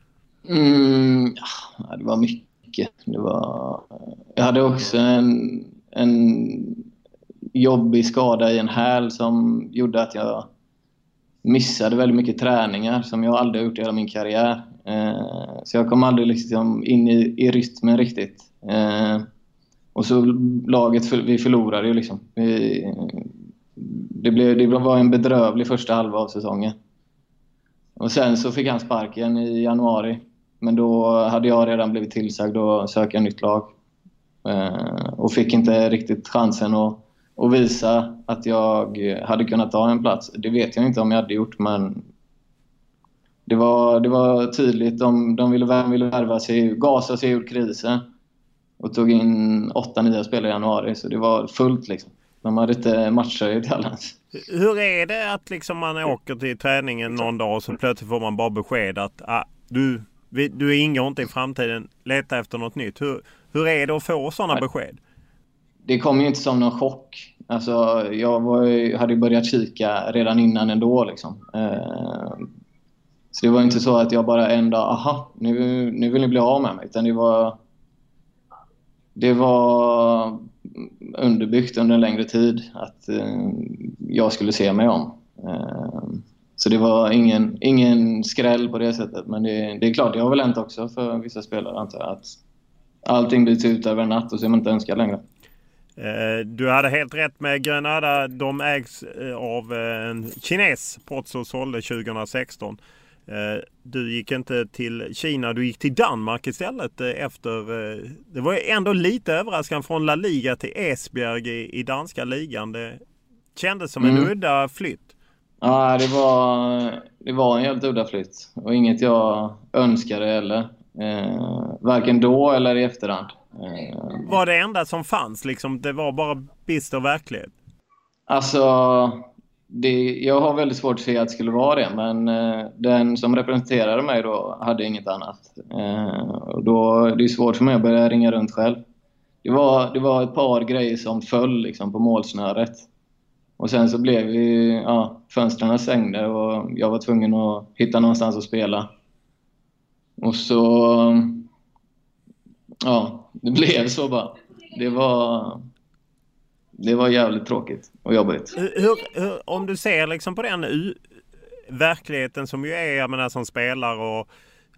Mm, ja, det var mycket. Det var, jag hade också en, en jobbig skada i en häl som gjorde att jag missade väldigt mycket träningar som jag aldrig har gjort i hela min karriär. Eh, så jag kom aldrig liksom in i, i rytmen riktigt. Eh, och så laget, för, vi förlorade ju liksom. Vi, det, blev, det var en bedrövlig första halva av säsongen. Och sen så fick han sparken i januari. Men då hade jag redan blivit tillsagd att söka nytt lag. Eh, och fick inte riktigt chansen att, att visa att jag hade kunnat ta en plats. Det vet jag inte om jag hade gjort, men det var, det var tydligt. De, de ville, de ville värva sig, gasa sig ur krisen. Och tog in åtta nya spelare i januari. Så det var fullt liksom. De hade inte matcher till alla. Hur är det att liksom man åker till träningen någon dag och så plötsligt får man bara besked att ah, du, du ingår inte i framtiden, leta efter något nytt. Hur, hur är det att få sådana besked? Det kom ju inte som någon chock. Alltså, jag var, hade börjat kika redan innan ändå. Liksom. Eh, så det var inte så att jag bara en dag, aha, nu, nu vill ni bli av med mig. Utan det var, det var underbyggt under en längre tid att eh, jag skulle se mig om. Eh, så det var ingen, ingen skräll på det sättet. Men det, det är klart, det har väl hänt också för vissa spelare, antar jag, att allting byts ut över en natt och så är man inte önskad längre. Du hade helt rätt med Granada. De ägs av en kines. Pozzo sålde tjugohundrasexton. Du gick inte till Kina, du gick till Danmark istället efter. Det var ändå lite överraskande från La Liga till Esbjerg i, i danska ligan. Det kändes som en mm. udda flytt. Ja, det var, det var en helt udda flytt. Och inget jag önskade heller. Eh, varken då eller i efterhand. Eh, var det enda som fanns? Liksom, det var bara bister verklighet? Alltså, det, jag har väldigt svårt att se att det skulle vara det. Men eh, den som representerade mig då hade inget annat. Eh, och då, det är svårt för mig att börja ringa runt själv. Det var, det var ett par grejer som föll liksom, på målsnöret. Och sen så blev vi, ja, fönstren stängde och jag var tvungen att hitta någonstans att spela. Och så, ja, det blev så bara. Det var, det var jävligt tråkigt och jobbigt. Hur, hur, om du ser liksom på den u- verkligheten som ju är, jag menar, som spelar och,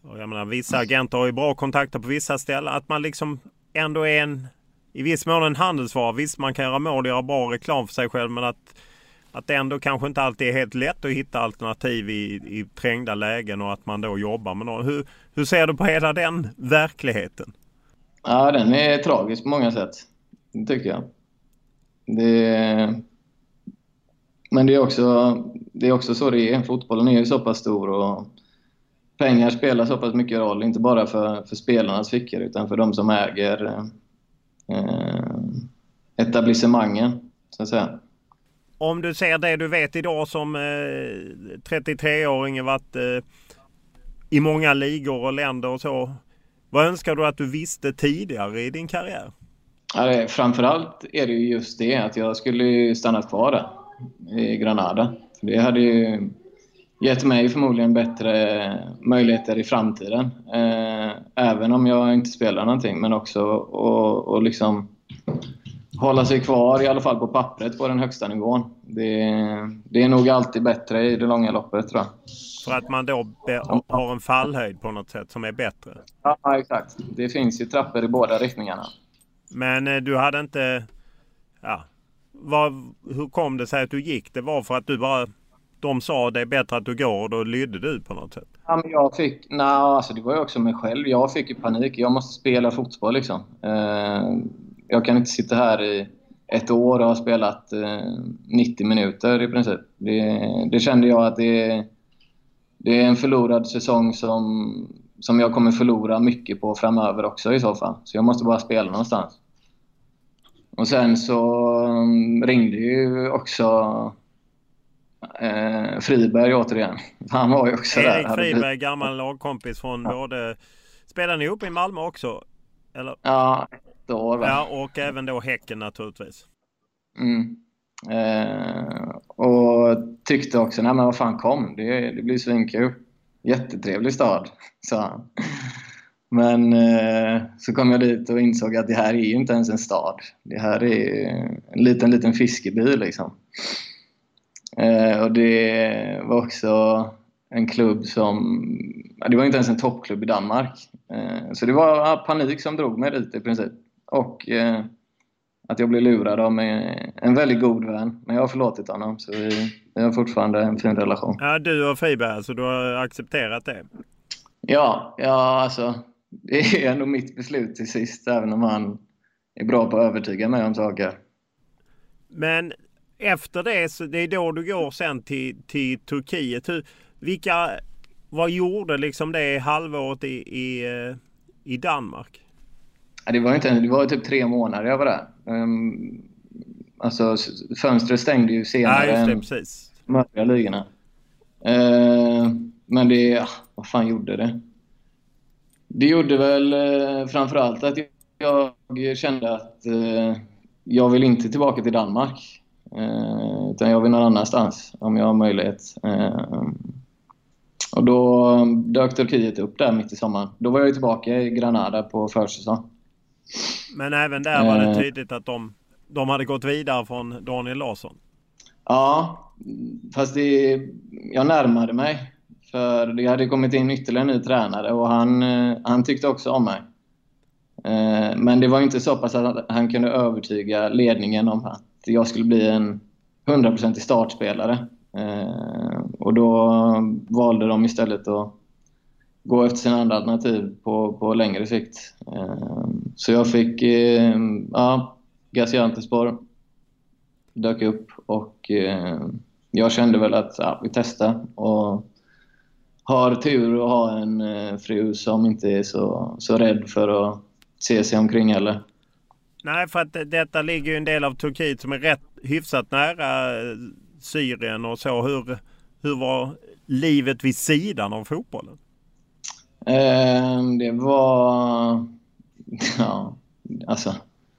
Och jag menar, vissa agenter har ju bra kontakter på vissa ställen. Att man liksom ändå är en, i viss mån en handelsvara. Visst, man kan göra mål och göra bra reklam för sig själv. Men att, att det ändå kanske inte alltid är helt lätt att hitta alternativ i, i trängda lägen. Och att man då jobbar med någon. Hur, hur ser du på hela den verkligheten? Ja, den är tragisk på många sätt. Det tycker jag. Det, men det är, också, det är också så det är. Fotbollen är ju så pass stor och pengar spelar så pass mycket roll. Inte bara för, för spelarnas fickor utan för de som äger eh, etablissemangen, så att säga. Om du ser det du vet idag som eh, trettiotre-åring, varit eh, i många ligor och länder och så. Vad önskar du att du visste tidigare i din karriär? Ja, det, framförallt är det ju just det att jag skulle stanna kvar där i Granada. För det hade ju gett mig förmodligen bättre möjligheter i framtiden. Eh, även om jag inte spelar någonting, men också och, och liksom hålla sig kvar i alla fall på pappret på den högsta nivån. Det, det är nog alltid bättre i det långa loppet, tror jag. För att man då be- har en fallhöjd på något sätt som är bättre. Ja, exakt. Det finns ju trappor i båda riktningarna. Men eh, du hade inte... Ja, vad, hur kom det sig att du gick? Det var för att du bara... De sa det är bättre att du går och då lydde du på något sätt. Ja, men jag fick... Nej, alltså det var ju också mig själv. Jag fick ju panik. Jag måste spela fotboll liksom. Eh, jag kan inte sitta här i ett år och ha spelat eh, nittio minuter i princip. Det, det kände jag att det, det är en förlorad säsong som, som jag kommer förlora mycket på framöver också i så fall. Så jag måste bara spela någonstans. Och sen så um, ringde ju också eh, Friberg återigen. Han var ju också Erik där. Erik Friberg, gammal lagkompis från både... Spelade ni upp i Malmö också? Eller? Ja, ett år va? Ja, och även då Häcken naturligtvis. Mm. Eh, och tyckte också, nej men vad fan kom, det, det blir svinkul. Jättetrevlig stad, sa han. Men eh, så kom jag dit och insåg att det här är ju inte ens en stad. Det här är en liten, liten fiskeby liksom. Eh, och det var också en klubb som... Det var inte ens en toppklubb i Danmark. Eh, så det var panik som drog mig dit i princip. Och eh, att jag blev lurad av en väldigt god vän. Men jag har förlåtit honom, så vi, vi har fortfarande en fin relation. Ja, du och Friberg, alltså du har accepterat det? Ja, ja alltså... Det är ändå mitt beslut till sist, även om han är bra på att övertyga mig om saker. Men efter det, så det är då du går sen till, till Turkiet. Hur, vilka, vad gjorde liksom det halvåret i, i, i Danmark? Ja, det var inte, det var typ tre månader jag var där. Um, alltså fönstret stängde ju senare. Ja, just det, än precis. de övriga ligorna. Uh, men det, ja, vad fan gjorde det? Det gjorde väl eh, framförallt att jag kände att eh, jag vill inte tillbaka till Danmark. Eh, utan jag vill någon annanstans om jag har möjlighet. Eh, och då dök Turkiet upp där mitt i sommaren. Då var jag tillbaka i Granada på försäsong. Men även där var det tydligt att de, de hade gått vidare från Daniel Larsson. Ja, fast det, jag närmade mig. För det hade kommit in ytterligare en ny tränare och han, han tyckte också om mig. Men det var inte så pass att han kunde övertyga ledningen om att jag skulle bli en hundraprocentig startspelare. Och då valde de istället att gå efter sina andra alternativ på, på längre sikt. Så jag fick, ja, Gaziantepspor dök upp och jag kände väl att ja, vi testar och har tur att ha en eh, fru som inte är så, så rädd för att se sig omkring eller. Nej, för att detta ligger ju en del av Turkiet som är rätt hyfsat nära Syrien och så. Hur, hur var livet vid sidan av fotbollen? Eh, det var... Ja, alltså...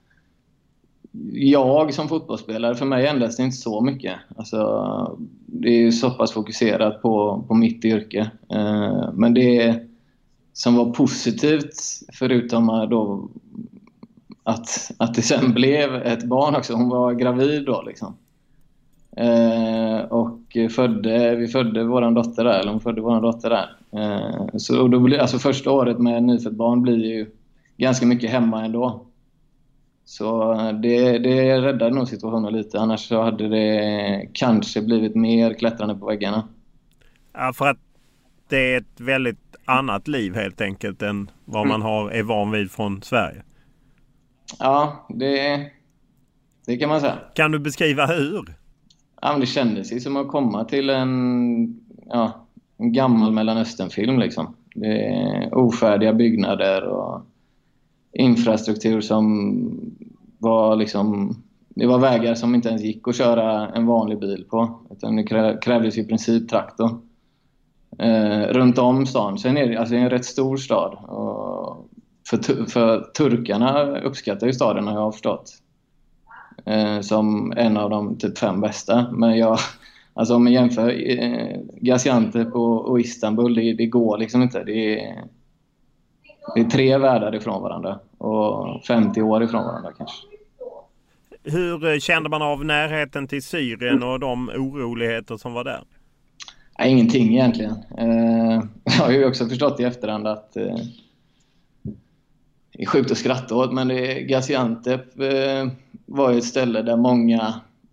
Jag som fotbollsspelare, för mig ändras det inte så mycket. Alltså, det är ju så pass fokuserat på, på mitt yrke. Eh, men det som var positivt, förutom då att, att det sen blev ett barn också. Hon var gravid då liksom. Eh, och födde, vi födde våran dotter där, eller hon födde våran dotter där. Eh, så då blir, alltså första året med nyfött barn blir ju ganska mycket hemma ändå. Så det, det räddade nog situationen lite. Annars så hade det kanske blivit mer klättrande på väggarna. Ja, för att det är ett väldigt annat liv helt enkelt än vad man har, är van vid från Sverige. Ja, det, det kan man säga. Kan du beskriva hur? Ja, men det kändes ju som att komma till en, ja, en gammal Mellanösternfilm liksom. Det är ofärdiga byggnader och infrastruktur som var liksom, det var vägar som inte ens gick att köra en vanlig bil på, utan det krävdes i princip traktor eh, runt om stan. Sen är det alltså en rätt stor stad och för, för turkarna uppskattar ju staden, har jag förstått, eh, som en av de typ fem bästa. Men jag, alltså om man jämför eh, Gaziantep och, och Istanbul, det, det går liksom inte. Det är Det är tre världar ifrån varandra och femtio år ifrån varandra kanske. Hur kände man av närheten till Syrien och de oroligheter som var där? Ja, ingenting egentligen. Eh, jag har ju också förstått i efterhand att eh, det är sjukt att skratta åt, men det, Gaziantep eh, var ju ett ställe där många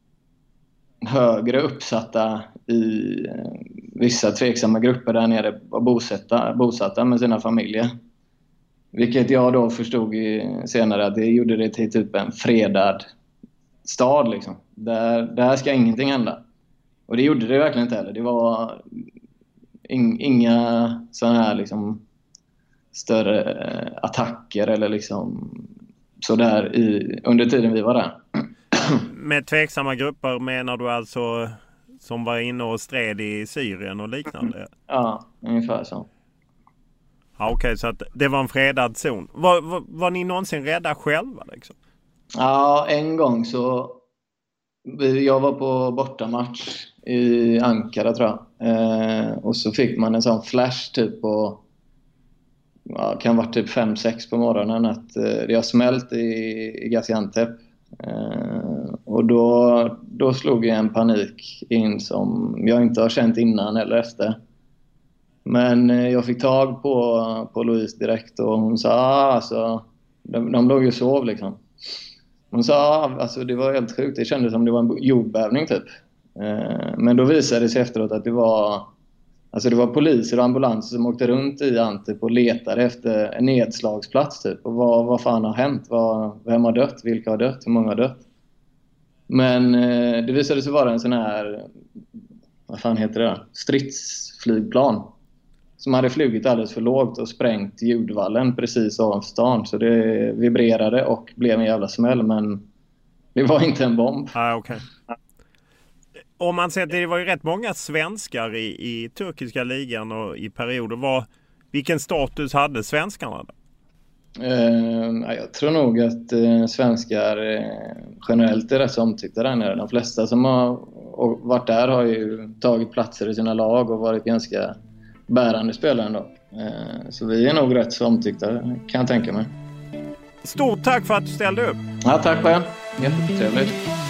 högre uppsatta i eh, vissa tveksamma grupper där nere var bosatta, bosatta med sina familjer. Vilket jag då förstod senare att det gjorde det till typ en fredad stad liksom. Där, där ska ingenting hända. Och det gjorde det verkligen inte heller. Det var in, inga sådana här liksom större attacker eller liksom sådär i, under tiden vi var där. Med tveksamma grupper menar du alltså som var inne och stred i Syrien och liknande? Ja, ungefär så. Ja, okej, okay, så att det var en fredad zon. Var, var, var ni någonsin rädda själva liksom? Ja, en gång så jag var på bortamatch i Ankara tror jag. Eh, och så fick man en sån flash typ på, ja, kan vara typ fem sex på morgonen att eh, det har smält i, i Gaziantep. Eh, och då, då slog jag en panik in som jag inte har känt innan eller efter. Men jag fick tag på, på Louise direkt och hon sa alltså, de, de låg ju och sov liksom. Hon sa alltså det var helt sjukt, det kändes som det var en jordbävning typ. Eh, men då visade det sig efteråt att det var, alltså det var poliser och ambulanser som åkte runt i Antep och letade efter en nedslagsplats typ. Och vad, vad fan har hänt? Vad, vem har dött? Vilka har dött? Hur många har dött? Men eh, det visade sig vara en sån här, vad fan heter det? Stridsflygplan. Som hade flugit alldeles för lågt och sprängt ljudvallen precis ovanför stan. Så det vibrerade och blev en jävla smäll. Men det var inte en bomb. Ah, okay. Om man ser att det var ju rätt många svenskar i, i turkiska ligan och i perioder. Var, vilken status hade svenskarna då? Uh, jag tror nog att uh, svenskar uh, generellt är rätt så omtyckta där nere. De flesta som har varit där har ju tagit platser i sina lag och varit ganska bärande spelare ändå. Uh, så vi är nog rätt så omtyckta, kan jag tänka mig. Stort tack för att du ställde upp. Ja, tack själv. Jättetrevligt.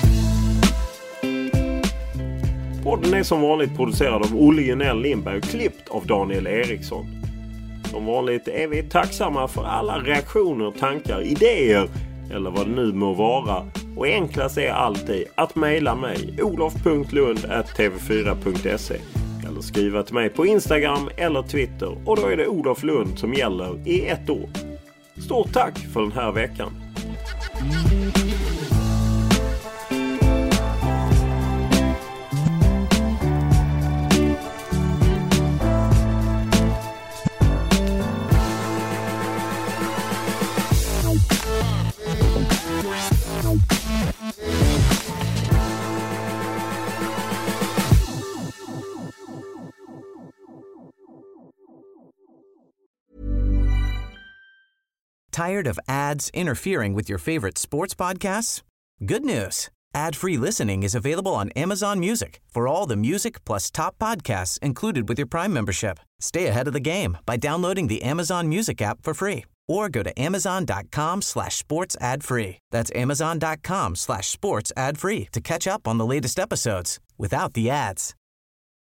Podden är som vanligt producerad av Olle Junell Lindberg och klippt av Daniel Eriksson. Som vanligt är vi tacksamma för alla reaktioner, tankar, idéer eller vad det nu må vara. Och enklast är alltid att mejla mig olof punkt lund at t v fyra punkt se eller skriva till mig på Instagram eller Twitter, och då är det Olof Lund som gäller i ett år. Stort tack för den här veckan. Tired of ads interfering with your favorite sports podcasts? Good news. Ad-free listening is available on Amazon Music for all the music plus top podcasts included with your Prime membership. Stay ahead of the game by downloading the Amazon Music app for free or go to amazon.com slash sports ad free. That's amazon.com slash sports ad free to catch up on the latest episodes without the ads.